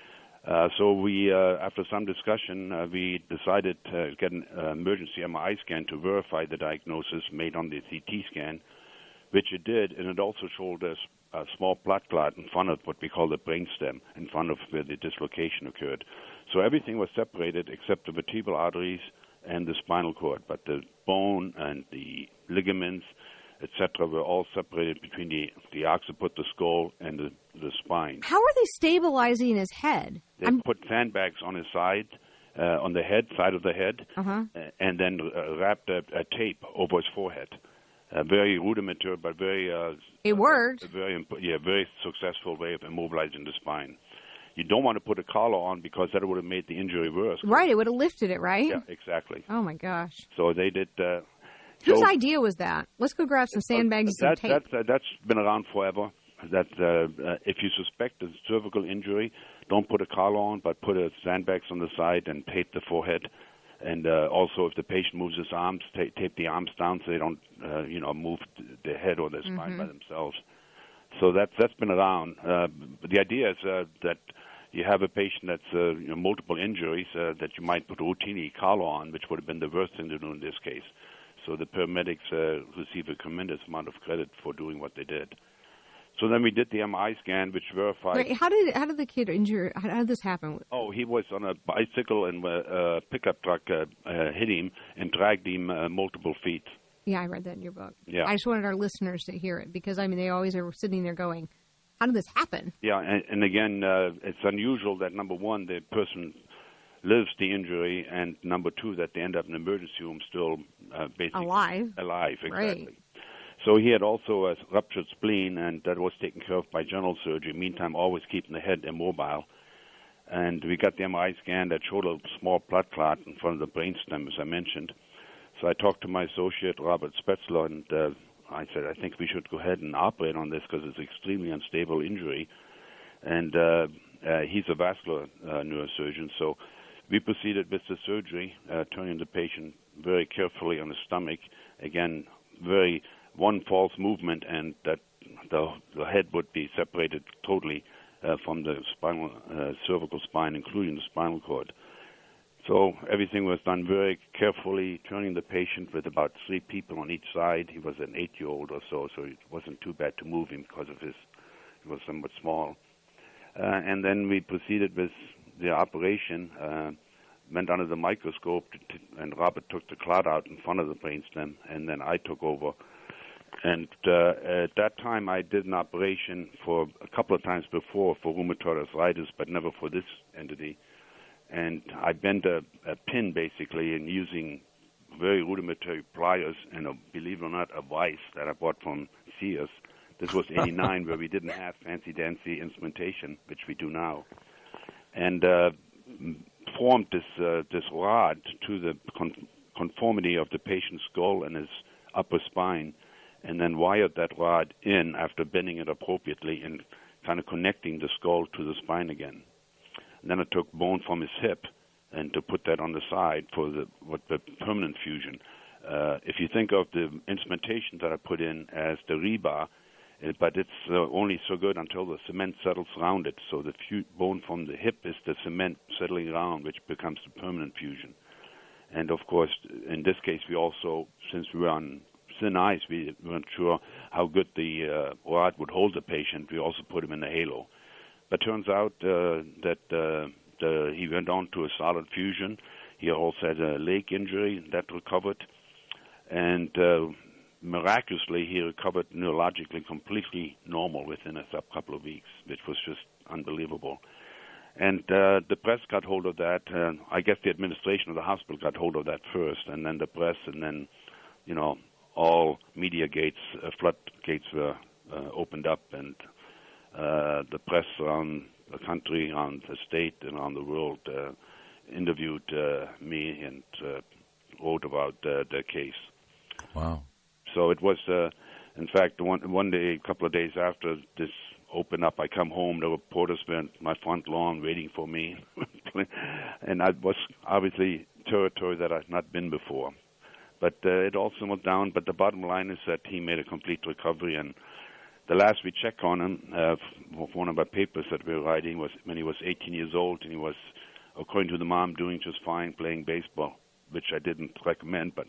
Uh, so we, uh, after some discussion, uh, we decided to get an uh, emergency M R I scan to verify the diagnosis made on the C T scan, which it did, and it also showed us a small blood clot in front of what we call the brainstem, in front of where the dislocation occurred. So everything was separated except the vertebral arteries and the spinal cord, but the bone and the ligaments, et cetera, were all separated between the, the occiput, the skull, and the, the spine. How are they stabilizing his head? They I'm... put sandbags on his side, uh, on the head, side of the head, uh-huh. and then uh, wrapped a, a tape over his forehead. Uh, very rudimentary, but very uh, it worked. A very imp- yeah, very successful way of immobilizing the spine. You don't want to put a collar on because that would have made the injury worse. Right, it would have lifted it, right? Yeah, exactly. Oh my gosh. So they did. Uh, Whose so, idea was that? Let's go grab some sandbags uh, and that, some tape. That, uh, that's been around forever. That uh, uh, if you suspect a cervical injury, don't put a collar on, but put a sandbags on the side and tape the forehead. And uh, also, if the patient moves his arms, ta- tape the arms down so they don't, uh, you know, move the head or the spine mm-hmm. by themselves. So that's that's been around. Uh, but the idea is uh, that you have a patient that's uh, you know, multiple injuries uh, that you might put routinely collar on, which would have been the worst thing to do in this case. So the paramedics uh, receive a tremendous amount of credit for doing what they did. So then we did the M R I scan, which verified. Wait, how did how did the kid injure? How, how did this happen? Oh, he was on a bicycle and a uh, pickup truck uh, uh, hit him and dragged him uh, multiple feet. Yeah, I read that in your book. Yeah. I just wanted our listeners to hear it because I mean they always are sitting there going, "How did this happen?" Yeah, and, and again, uh, it's unusual that number one, the person lives the injury, and number two, that they end up in the emergency room still uh, basically alive. Alive, exactly. Right. So he had also a ruptured spleen, and that was taken care of by general surgery. Meantime, always keeping the head immobile. And we got the M R I scan that showed a small blood clot in front of the brainstem, as I mentioned. So I talked to my associate, Robert Spetzler, and uh, I said, I think we should go ahead and operate on this because it's an extremely unstable injury. And uh, uh, he's a vascular uh, neurosurgeon, so we proceeded with the surgery, uh, turning the patient very carefully on the stomach. Again, very one false movement, and that the, the head would be separated totally uh, from the spinal, uh, cervical spine, including the spinal cord. So everything was done very carefully, turning the patient with about three people on each side. He was an eight-year-old or so, so it wasn't too bad to move him because of his, he was somewhat small. Uh, and then we proceeded with the operation, uh, went under the microscope, to, to, and Robert took the clot out in front of the brainstem, and then I took over. And uh, at that time, I did an operation for a couple of times before for rheumatoid arthritis, but never for this entity. And I bent a, a pin, basically, and using very rudimentary pliers and, a, believe it or not, a vise that I bought from Sears. This was eighty-nine, where we didn't have fancy-dancy instrumentation, which we do now. And uh, formed this uh, this rod to the con- conformity of the patient's skull and his upper spine, and then wired that rod in after bending it appropriately and kind of connecting the skull to the spine again. And then I took bone from his hip and to put that on the side for the what the permanent fusion. Uh, if you think of the instrumentation that I put in as the rebar, uh, but it's uh, only so good until the cement settles around it. So the fu- bone from the hip is the cement settling around, which becomes the permanent fusion. And of course, in this case, we also, since we were on thin ice, we weren't sure how good the uh, rod would hold the patient. We also put him in a halo. But turns out uh, that uh, the, he went on to a solid fusion. He also had a leg injury that recovered. And uh, miraculously, he recovered neurologically completely normal within a couple of weeks, which was just unbelievable. And uh, the press got hold of that. Uh, I guess the administration of the hospital got hold of that first, and then the press, and then, you know, all media gates, uh, floodgates were uh, opened up, and uh, the press around the country, around the state, and around the world uh, interviewed uh, me and uh, wrote about uh, the case. Wow. So it was, uh, in fact, one, one day, a couple of days after this open up. I come home, the reporters were on my front lawn waiting for me. And I was obviously territory that I've not been before. But uh, it all simmered down. But the bottom line is that he made a complete recovery. And the last we checked on him, uh, one of our papers that we were writing, was when he was eighteen years old, and he was, according to the mom, doing just fine playing baseball, which I didn't recommend. But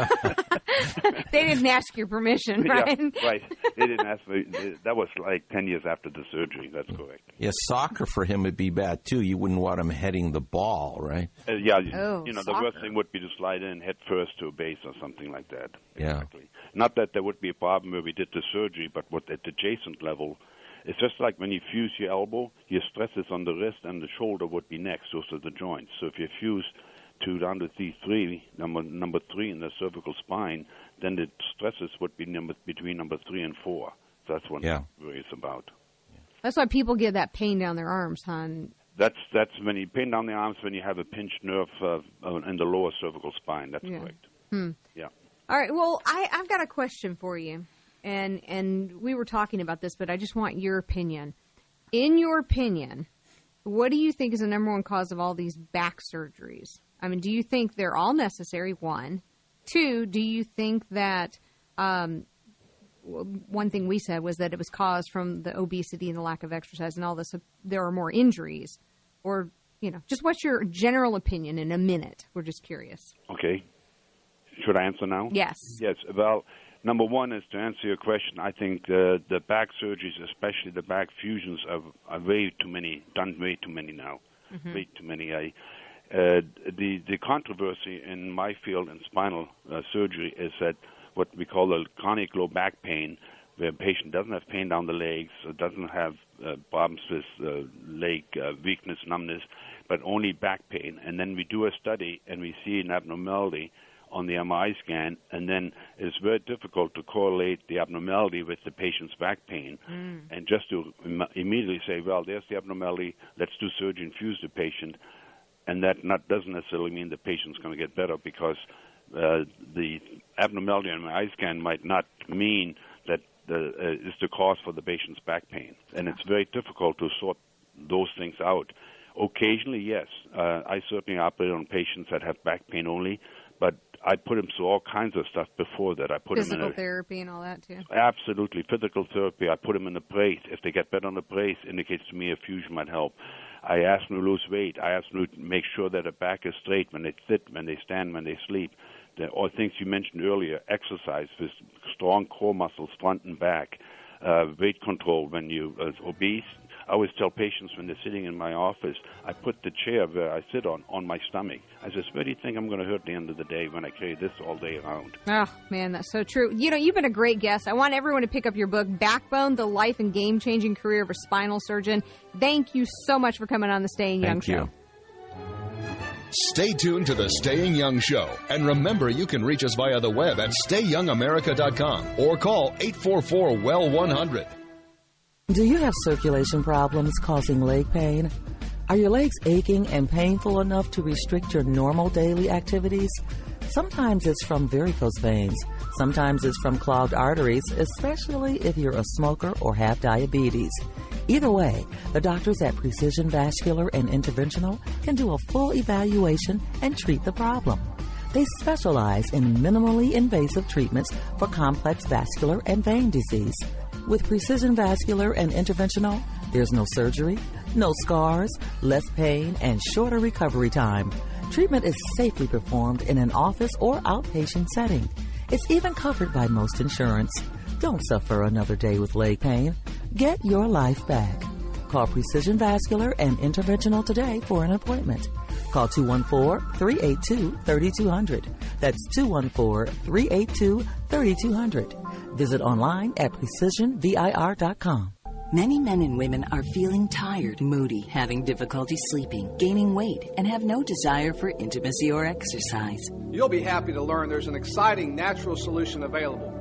they didn't ask your permission, right? Yeah, right. They didn't ask me. That was like ten years after the surgery. That's correct. Yeah, soccer for him would be bad, too. You wouldn't want him heading the ball, right? Uh, yeah, oh, you know, soccer. the worst thing would be to slide in head first to a base or something like that. Yeah. Exactly. Not that there would be a problem where we did the surgery, but what at the adjacent level, it's just like when you fuse your elbow, your stress is on the wrist and the shoulder would be next. Those are the joints. So if you fuse to down to C three, number number three in the cervical spine, then the stresses would be number between number three and four. So that's what yeah. it worries about. That's why people get that pain down their arms, hon. That's that's when you pain down the arms when you have a pinched nerve uh, in the lower cervical spine. That's yeah. correct. Hmm. Yeah. All right. Well, I, I've got a question for you, and and we were talking about this, but I just want your opinion. In your opinion, what do you think is the number one cause of all these back surgeries? I mean, do you think they're all necessary, one? Two, do you think that um, one thing we said was that it was caused from the obesity and the lack of exercise and all this, there are more injuries? Or, you know, just what's your general opinion in a minute? We're just curious. Okay. Should I answer now? Yes. Yes. Well, number one is to answer your question, I think the, the back surgeries, especially the back fusions, are, are way too many, done way too many now. Mm-hmm. Way too many. I... Uh, the the controversy in my field in spinal uh, surgery is that what we call the chronic low back pain, where a patient doesn't have pain down the legs, or doesn't have uh, problems with uh, leg uh, weakness, numbness, but only back pain. And then we do a study and we see an abnormality on the M R I scan, and then it's very difficult to correlate the abnormality with the patient's back pain. Mm. And just to im- immediately say, well, there's the abnormality, let's do surgery and fuse the patient. And that not, doesn't necessarily mean the patient's going to get better, because uh, the abnormality on an M R I scan might not mean that the, uh, is the cause for the patient's back pain. And it's very difficult to sort those things out. Occasionally, yes. Uh, I certainly operate on patients that have back pain only, but I put them through all kinds of stuff before that. I put Physical them in a, therapy and all that, too? Absolutely. Physical therapy. I put them in the brace. If they get better on the brace, indicates to me a fusion might help. I ask them to lose weight. I ask them to make sure that the back is straight when they sit, when they stand, when they sleep. The, all things you mentioned earlier, exercise with strong core muscles, front and back, uh, weight control when you're uh, obese. I always tell patients when they're sitting in my office, I put the chair where I sit on, on my stomach. I says, where do you think I'm going to hurt at the end of the day when I carry this all day around? Oh, man, that's so true. You know, you've been a great guest. I want everyone to pick up your book, Backbone, The Life and Game-Changing Career of a Spinal Surgeon. Thank you so much for coming on the Staying Young Thank you. Show. Stay tuned to the Staying Young Show. And remember, you can reach us via the web at stay young america dot com or call eight four four, W E L one hundred. Do you have circulation problems causing leg pain? Are your legs aching and painful enough to restrict your normal daily activities? Sometimes it's from varicose veins. Sometimes it's from clogged arteries, especially if you're a smoker or have diabetes. Either way, the doctors at Precision Vascular and Interventional can do a full evaluation and treat the problem. They specialize in minimally invasive treatments for complex vascular and vein disease. With Precision Vascular and Interventional, there's no surgery, no scars, less pain, and shorter recovery time. Treatment is safely performed in an office or outpatient setting. It's even covered by most insurance. Don't suffer another day with leg pain. Get your life back. Call Precision Vascular and Interventional today for an appointment. Call two one four, three eight two, three two zero zero. That's two one four, three eight two, three two zero zero. Visit online at precision vir dot com. Many men and women are feeling tired, moody, having difficulty sleeping, gaining weight, and have no desire for intimacy or exercise. You'll be happy to learn there's an exciting natural solution available.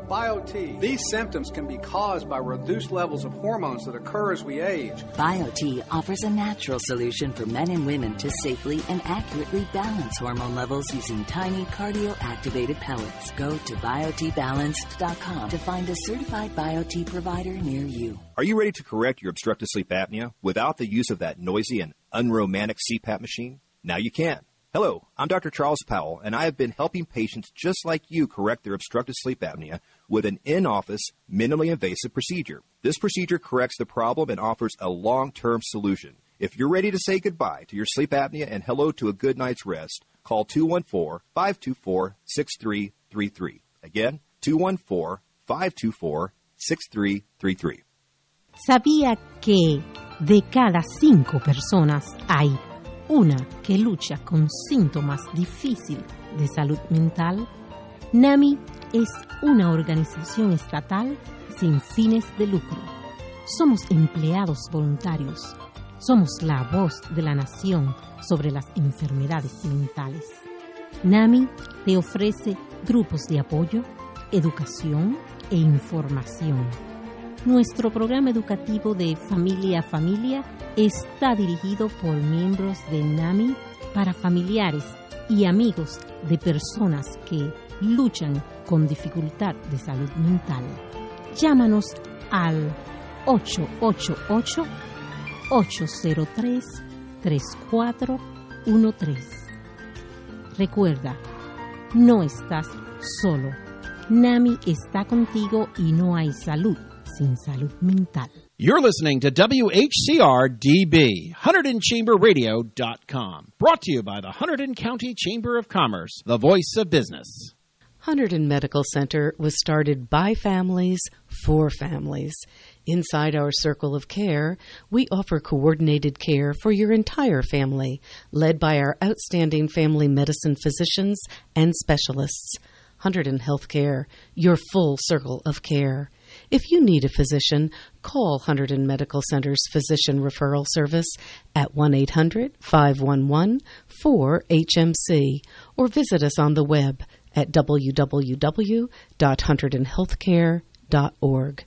BioT. These symptoms can be caused by reduced levels of hormones that occur as we age. BioT offers a natural solution for men and women to safely and accurately balance hormone levels using tiny cardio-activated pellets. Go to biot balanced dot com to find a certified BioT provider near you. Are you ready to correct your obstructive sleep apnea without the use of that noisy and unromantic C PAP machine? Now you can. Hello, I'm Doctor Charles Powell, and I have been helping patients just like you correct their obstructive sleep apnea with an in-office, minimally invasive procedure. This procedure corrects the problem and offers a long-term solution. If you're ready to say goodbye to your sleep apnea and hello to a good night's rest, call two one four, five two four, six three three three. Again, two one four, five two four, six three three three. ¿Sabía que de cada cinco personas hay una que lucha con síntomas difíciles de salud mental? NAMI es una organización estatal sin fines de lucro. Somos empleados voluntarios. Somos la voz de la nación sobre las enfermedades mentales. NAMI te ofrece grupos de apoyo, educación e información. Nuestro programa educativo de Familia a Familia está dirigido por miembros de NAMI para familiares y amigos de personas que luchan con dificultad de salud mental. Llámanos al ocho ocho ocho, ocho cero tres, tres cuatro uno tres. Recuerda, no estás solo. NAMI está contigo y no hay salud sin salud mental. You're listening to W H C R D B, Hunterdon Chamber Radio dot com. Brought to you by the Hunterdon County Chamber of Commerce, the voice of business. Hunterdon Medical Center was started by families for families. Inside our circle of care, we offer coordinated care for your entire family, led by our outstanding family medicine physicians and specialists. Hunterdon Healthcare, your full circle of care. If you need a physician, call Hunterdon Medical Center's Physician Referral Service at one eight hundred, five one one, four H M C or visit us on the web at w w w dot hunterdon healthcare dot org.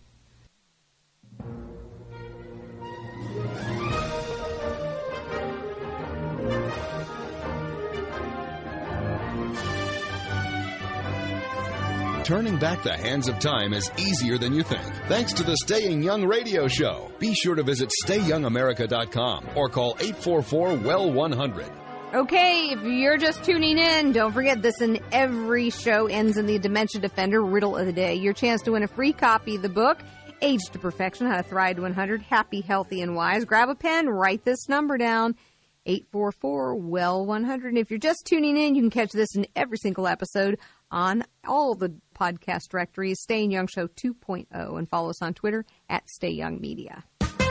Turning back the hands of time is easier than you think, thanks to the Staying Young radio show. Be sure to visit stay young america dot com or call eight four four, W E L one hundred. Okay, if you're just tuning in, don't forget this and every show ends in the Dementia Defender Riddle of the Day. Your chance to win a free copy of the book, Age to Perfection, How to Thrive to one hundred, Happy, Healthy, and Wise. Grab a pen, write this number down, eight four four, W E L one hundred. And if you're just tuning in, you can catch this in every single episode on all the podcast directories, Staying Young Show two point oh, and follow us on Twitter at Stay Young Media.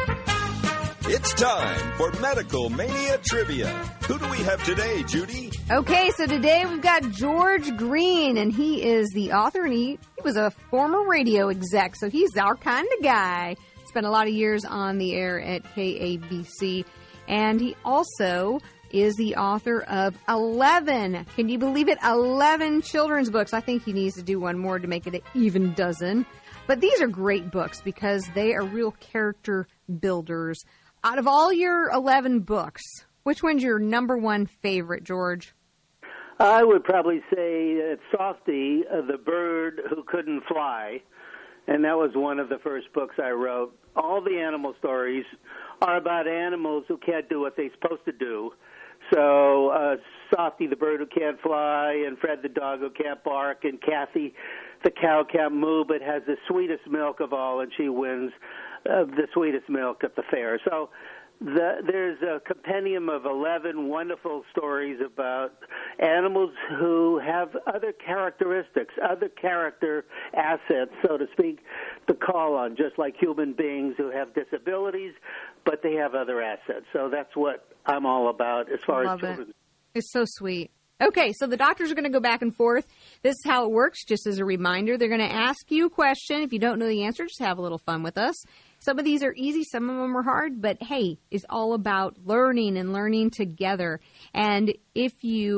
It's time for Medical Mania Trivia. Who do we have today, Judy? Okay, so today we've got George Green, and he is the author, and he, he was a former radio exec, so he's our kind of guy. Spent a lot of years on the air at K A B C, and he also is the author of eleven, can you believe it, eleven children's books. I think he needs to do one more to make it an even dozen. But these are great books because they are real character builders. Out of all your eleven books, which one's your number one favorite, George? I would probably say it's Softy, uh, the bird who couldn't fly. And that was one of the first books I wrote. All the animal stories are about animals who can't do what they're supposed to do. So uh, Softy, the bird who can't fly, and Fred, the dog who can't bark, and Kathy, the cow can't moo, but has the sweetest milk of all, and she wins uh, the sweetest milk at the fair. So the, there's a compendium of eleven wonderful stories about animals who have other characteristics, other character assets, so to speak, to call on, just like human beings who have disabilities, but they have other assets. So that's what I'm all about as far Love as children. It. It's so sweet. Okay, so the doctors are going to go back and forth. This is how it works, just as a reminder. They're going to ask you a question. If you don't know the answer, just have a little fun with us. Some of these are easy, some of them are hard, but hey, it's all about learning and learning together. And if you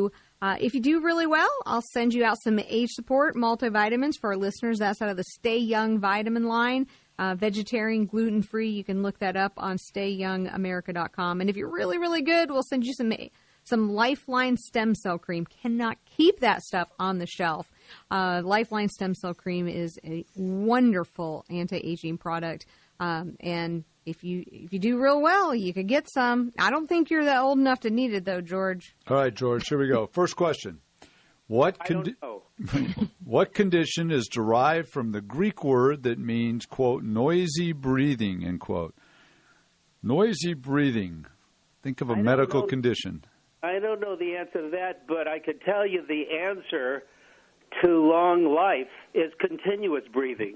Uh, if you do really well, I'll send you out some age support multivitamins for our listeners. That's out of the Stay Young vitamin line. Uh, vegetarian, gluten-free. You can look that up on stay young america dot com. And if you're really, really good, we'll send you some some Lifeline stem cell cream. Cannot keep that stuff on the shelf. Uh, Lifeline stem cell cream is a wonderful anti-aging product. Um, and if you if you do real well, you could get some. I don't think you're that old enough to need it, though, George. All right, George, here we go. First question. What condi- What condition is derived from the Greek word that means, quote, noisy breathing, end quote? Noisy breathing. Think of a medical know. condition. I don't know the answer to that, but I could tell you the answer to long life is continuous breathing.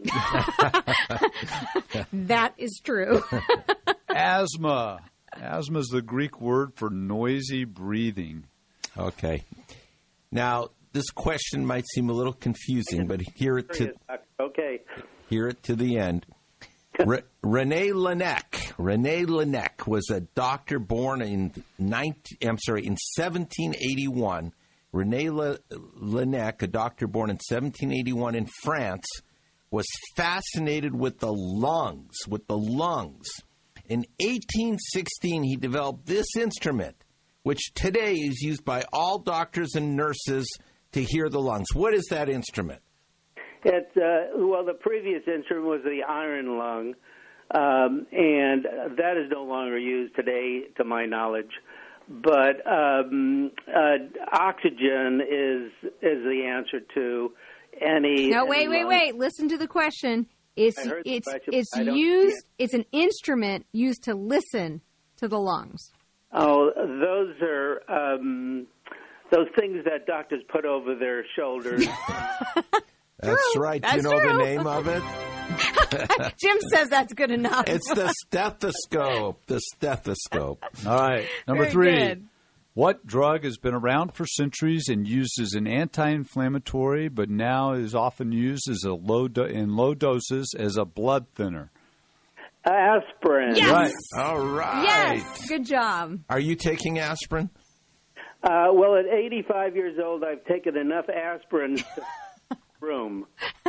That is true. Asthma. Asthma is the Greek word for noisy breathing. Okay. Now, this question might seem a little confusing, but hear it to okay. Hear it to the end. Re- René Laennec. René Laennec was a doctor born in nineteen, I'm sorry, in seventeen eighty-one. René Le- Laennec, a doctor born in seventeen eighty-one in France, was fascinated with the lungs, with the lungs. In eighteen sixteen, he developed this instrument, which today is used by all doctors and nurses to hear the lungs. What is that instrument? It, uh, well, the previous instrument was the iron lung, um, and that is no longer used today, to my knowledge. But um, uh, oxygen is is the answer to any. No, wait, any wait, lung. wait. Listen to the question. It's I heard the it's question, it's I don't used. see it. It's an instrument used to listen to the lungs. Oh, those are um, those things that doctors put over their shoulders. That's right. Do you That's know true. the name of it? Jim says that's good enough. It's the stethoscope. The stethoscope. All right. Number Very three. good. What drug has been around for centuries and used as an anti-inflammatory, but now is often used as a low do- in low doses as a blood thinner? Aspirin. Yes. Right. All right. Yes. Good job. Are you taking aspirin? Uh, well, at eighty-five years old, I've taken enough aspirin to room.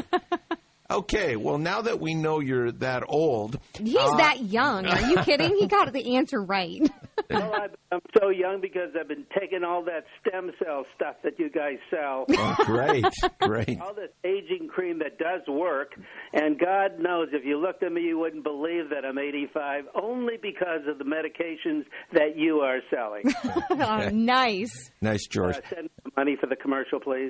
Okay, well, now that we know you're that old... He's uh, that young. Are you kidding? He got the answer right. Well, I, I'm so young because I've been taking all that stem cell stuff that you guys sell. Oh, great, great. All this aging cream that does work. And God knows, if you looked at me, you wouldn't believe that I'm eighty-five, only because of the medications that you are selling. Oh, nice. Nice, George. Uh, send me money for the commercial, please.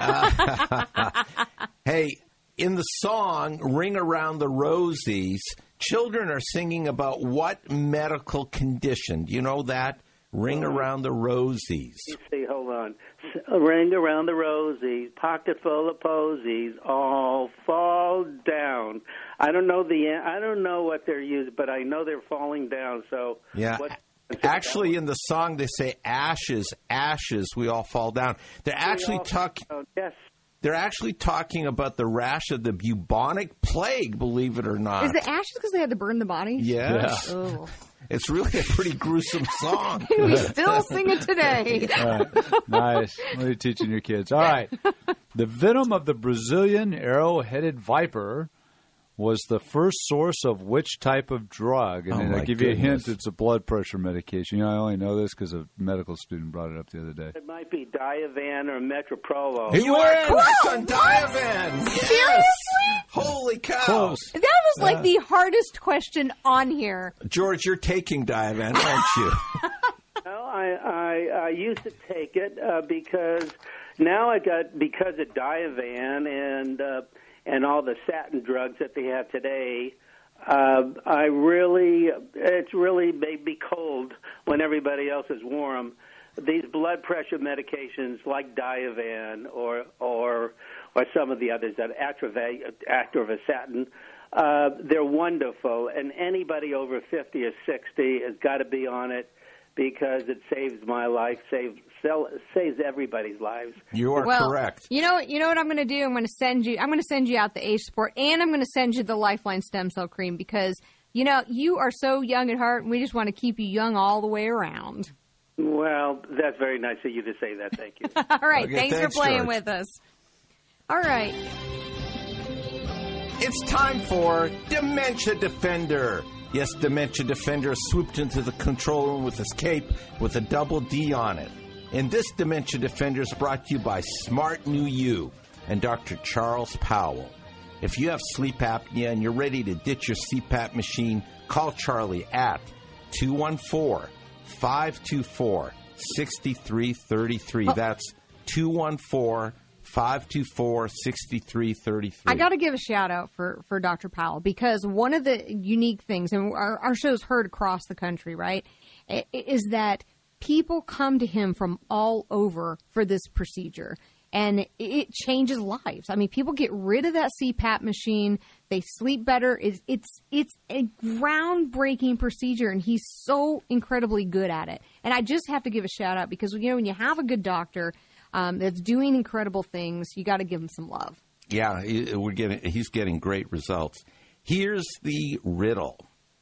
Hey, in the song Ring Around the Rosies, children are singing about what medical condition? Do you know that? Ring Around the Rosies. You see, hold on. A ring around the rosies, pocket full of posies, all fall down. I don't know the. I don't know what they're used, but I know they're falling down. So Yeah. what, Actually, in the song, they say ashes, ashes, we all fall down. They're actually talking. Oh, yes. They're actually talking about the rash of the bubonic plague, believe it or not. Is it ashes because they had to burn the body? Yes. Yeah. Oh. It's really a pretty gruesome song. And we still sing it today. All right. Nice. What are you teaching your kids? All right. The venom of the Brazilian arrow-headed viper was the first source of which type of drug? And Oh, then my I'll give you a hint. goodness. It's a blood pressure medication. You know, I only know this because a medical student brought it up the other day. It might be Diovan or Metropolo. You are Whoa, correct on what? Diavan. Yes. Seriously? Holy cow. Close. That was like Uh, the hardest question on here. George, you're taking Diavan, aren't you? No, I, I I used to take it uh, because now I got because of Diovan and uh, and all the satin drugs that they have today. Uh, I really it's really made me cold when everybody else is warm. These blood pressure medications like Diovan or or or some of the others that atorvastatin, uh, they're wonderful, and anybody over fifty or sixty has got to be on it because it saves my life, saves saves everybody's lives. You are well, correct. You know what? You know what I'm going to do? I'm going to send you. I'm going to send you out the age support, and I'm going to send you the Lifeline stem cell cream because you know you are so young at heart, and we just want to keep you young all the way around. Well, that's very nice of you to say that. Thank you. All right. Okay, thanks, thanks, for playing George. with us. All right. It's time for Dementia Defender. Yes, Dementia Defender swooped into the control room with his cape with a double D on it. And this Dementia Defender is brought to you by Smart New You and Doctor Charles Powell. If you have sleep apnea and you're ready to ditch your C PAP machine, call Charlie at two one four, five two four, six three three three. That's two one four, five two four, six three three three. I got to give a shout out for, for Doctor Powell, because one of the unique things, and our, our show's heard across the country, right, is that people come to him from all over for this procedure. And it changes lives. I mean, people get rid of that C PAP machine. They sleep better. It's, it's it's a groundbreaking procedure, and he's so incredibly good at it. And I just have to give a shout out because, you know, when you have a good doctor um, that's doing incredible things, you got to give him some love. Yeah, we're getting. He's getting great results. Here's the riddle.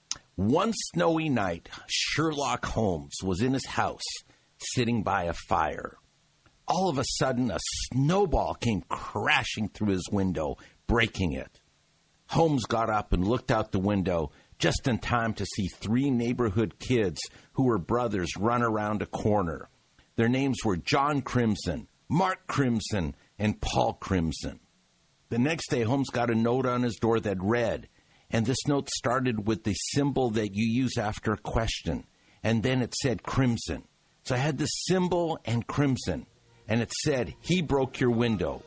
One snowy night, Sherlock Holmes was in his house, sitting by a fire. All of a sudden, a snowball came crashing through his window, breaking it. Holmes got up and looked out the window just in time to see three neighborhood kids who were brothers run around a corner. Their names were John Crimson, Mark Crimson, and Paul Crimson. The next day, Holmes got a note on his door that read, and this note started with the symbol that you use after a question, and then it said Crimson. So I had the symbol and Crimson. And it said, he broke your window.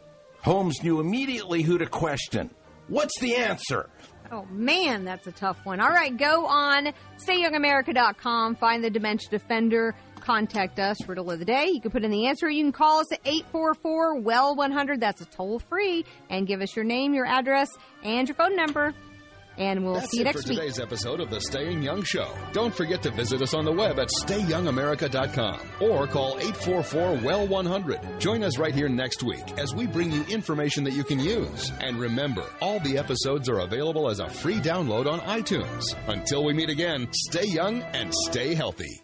Holmes knew immediately who to question. What's the answer? Oh, man, that's a tough one. All right, go on stay young america dot com, find the Dementia Defender, contact us, riddle of the day. You can put in the answer. You can call us at eight four four, W E L one hundred. That's a toll free. And give us your name, your address, and your phone number. And we'll That's see you it next for week. today's episode of the Staying Young Show. Don't forget to visit us on the web at stay young america dot com or call eight four four, W E L one hundred. Join us right here next week as we bring you information that you can use. And remember, all the episodes are available as a free download on iTunes. Until we meet again, stay young and stay healthy.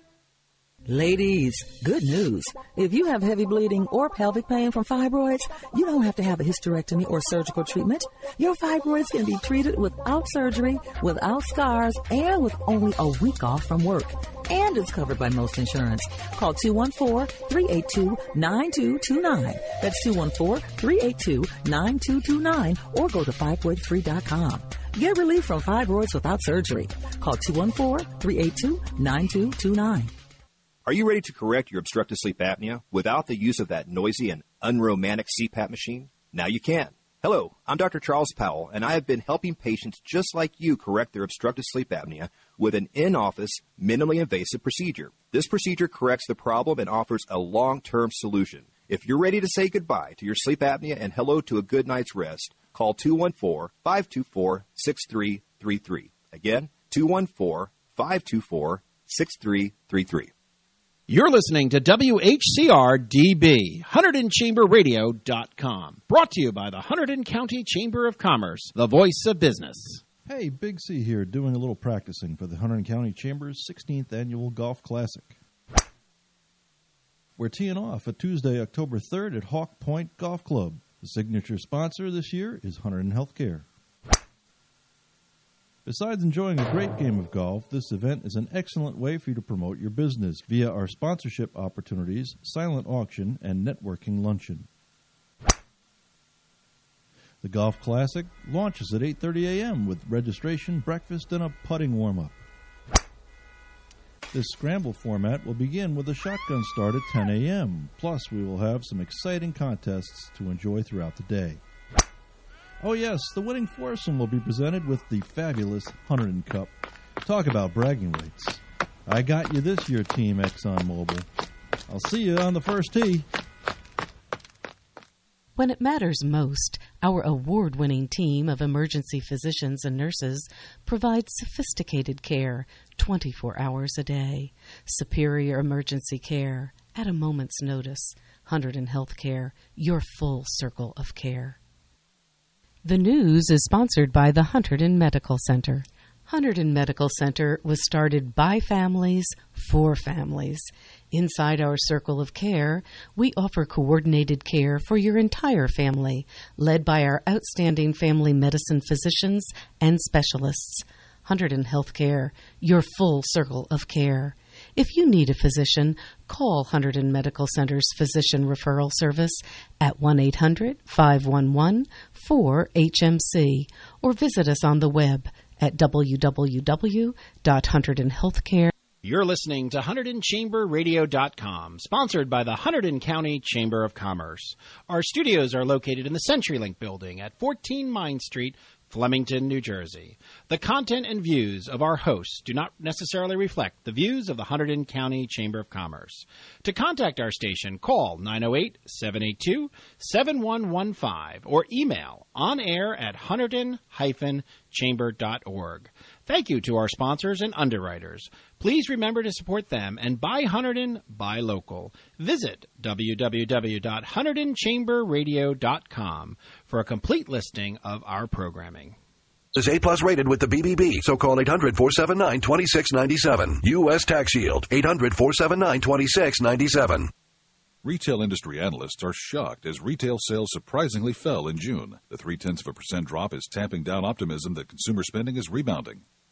Ladies, good news. If you have heavy bleeding or pelvic pain from fibroids, you don't have to have a hysterectomy or surgical treatment. Your fibroids can be treated without surgery, without scars, and with only a week off from work. And it's covered by most insurance. Call two one four, three eight two, nine two two nine. That's two one four, three eight two, nine two two nine or go to fibroid free dot com. Get relief from fibroids without surgery. Call two one four, three eight two, nine two two nine. Are you ready to correct your obstructive sleep apnea without the use of that noisy and unromantic C PAP machine? Now you can. Hello, I'm Doctor Charles Powell, and I have been helping patients just like you correct their obstructive sleep apnea with an in-office, minimally invasive procedure. This procedure corrects the problem and offers a long-term solution. If you're ready to say goodbye to your sleep apnea and hello to a good night's rest, call two one four, five two four, six three three three. Again, two one four, five two four, six three three three. You're listening to W H C R D B, Hunterdon Chamber Radio dot com. Brought to you by the Hunterdon County Chamber of Commerce, the voice of business. Hey, Big C here, doing a little practicing for the Hunterdon County Chamber's sixteenth Annual Golf Classic. We're teeing off at Tuesday, October third at Hawk Point Golf Club. The signature sponsor this year is Hunterdon Healthcare. Besides enjoying a great game of golf, this event is an excellent way for you to promote your business via our sponsorship opportunities, silent auction, and networking luncheon. The Golf Classic launches at eight thirty a.m. with registration, breakfast, and a putting warm-up. This scramble format will begin with a shotgun start at ten a.m. Plus, we will have some exciting contests to enjoy throughout the day. Oh yes, the winning foursome will be presented with the fabulous Hunterdon Cup. Talk about bragging rights. I got you this year, Team ExxonMobil. I'll see you on the first tee. When it matters most, our award-winning team of emergency physicians and nurses provides sophisticated care twenty-four hours a day. Superior emergency care at a moment's notice. Hunterdon Healthcare, your full circle of care. The news is sponsored by the Hunterdon Medical Center. Hunterdon Medical Center was started by families for families. Inside our circle of care, we offer coordinated care for your entire family, led by our outstanding family medicine physicians and specialists. Hunterdon Healthcare, your full circle of care. If you need a physician, call Hunterdon Medical Center's Physician Referral Service at one eight hundred, five one one, four H M C or visit us on the web at w w w dot hunterdon healthcare. You're listening to Hunterdon Chamber Radio dot com, sponsored by the Hunterdon County Chamber of Commerce. Our studios are located in the CenturyLink building at fourteen Mine Street, Flemington, New Jersey. The content and views of our hosts do not necessarily reflect the views of the Hunterdon County Chamber of Commerce. To contact our station, call nine oh eight, seven eight two, seven one one five or email onair at hunterdon dash chamber dot org. Thank you to our sponsors and underwriters. Please remember to support them and buy Hunterdon, buy local. Visit w w w dot hunterdon chamber radio dot com for a complete listing of our programming. Is A plus rated with the B B B, so call eight hundred, four seven nine, two six nine seven. U S Tax Yield, eight hundred, four seven nine, two six nine seven. Retail industry analysts are shocked as retail sales surprisingly fell in June. The three-tenths of a percent drop is tamping down optimism that consumer spending is rebounding.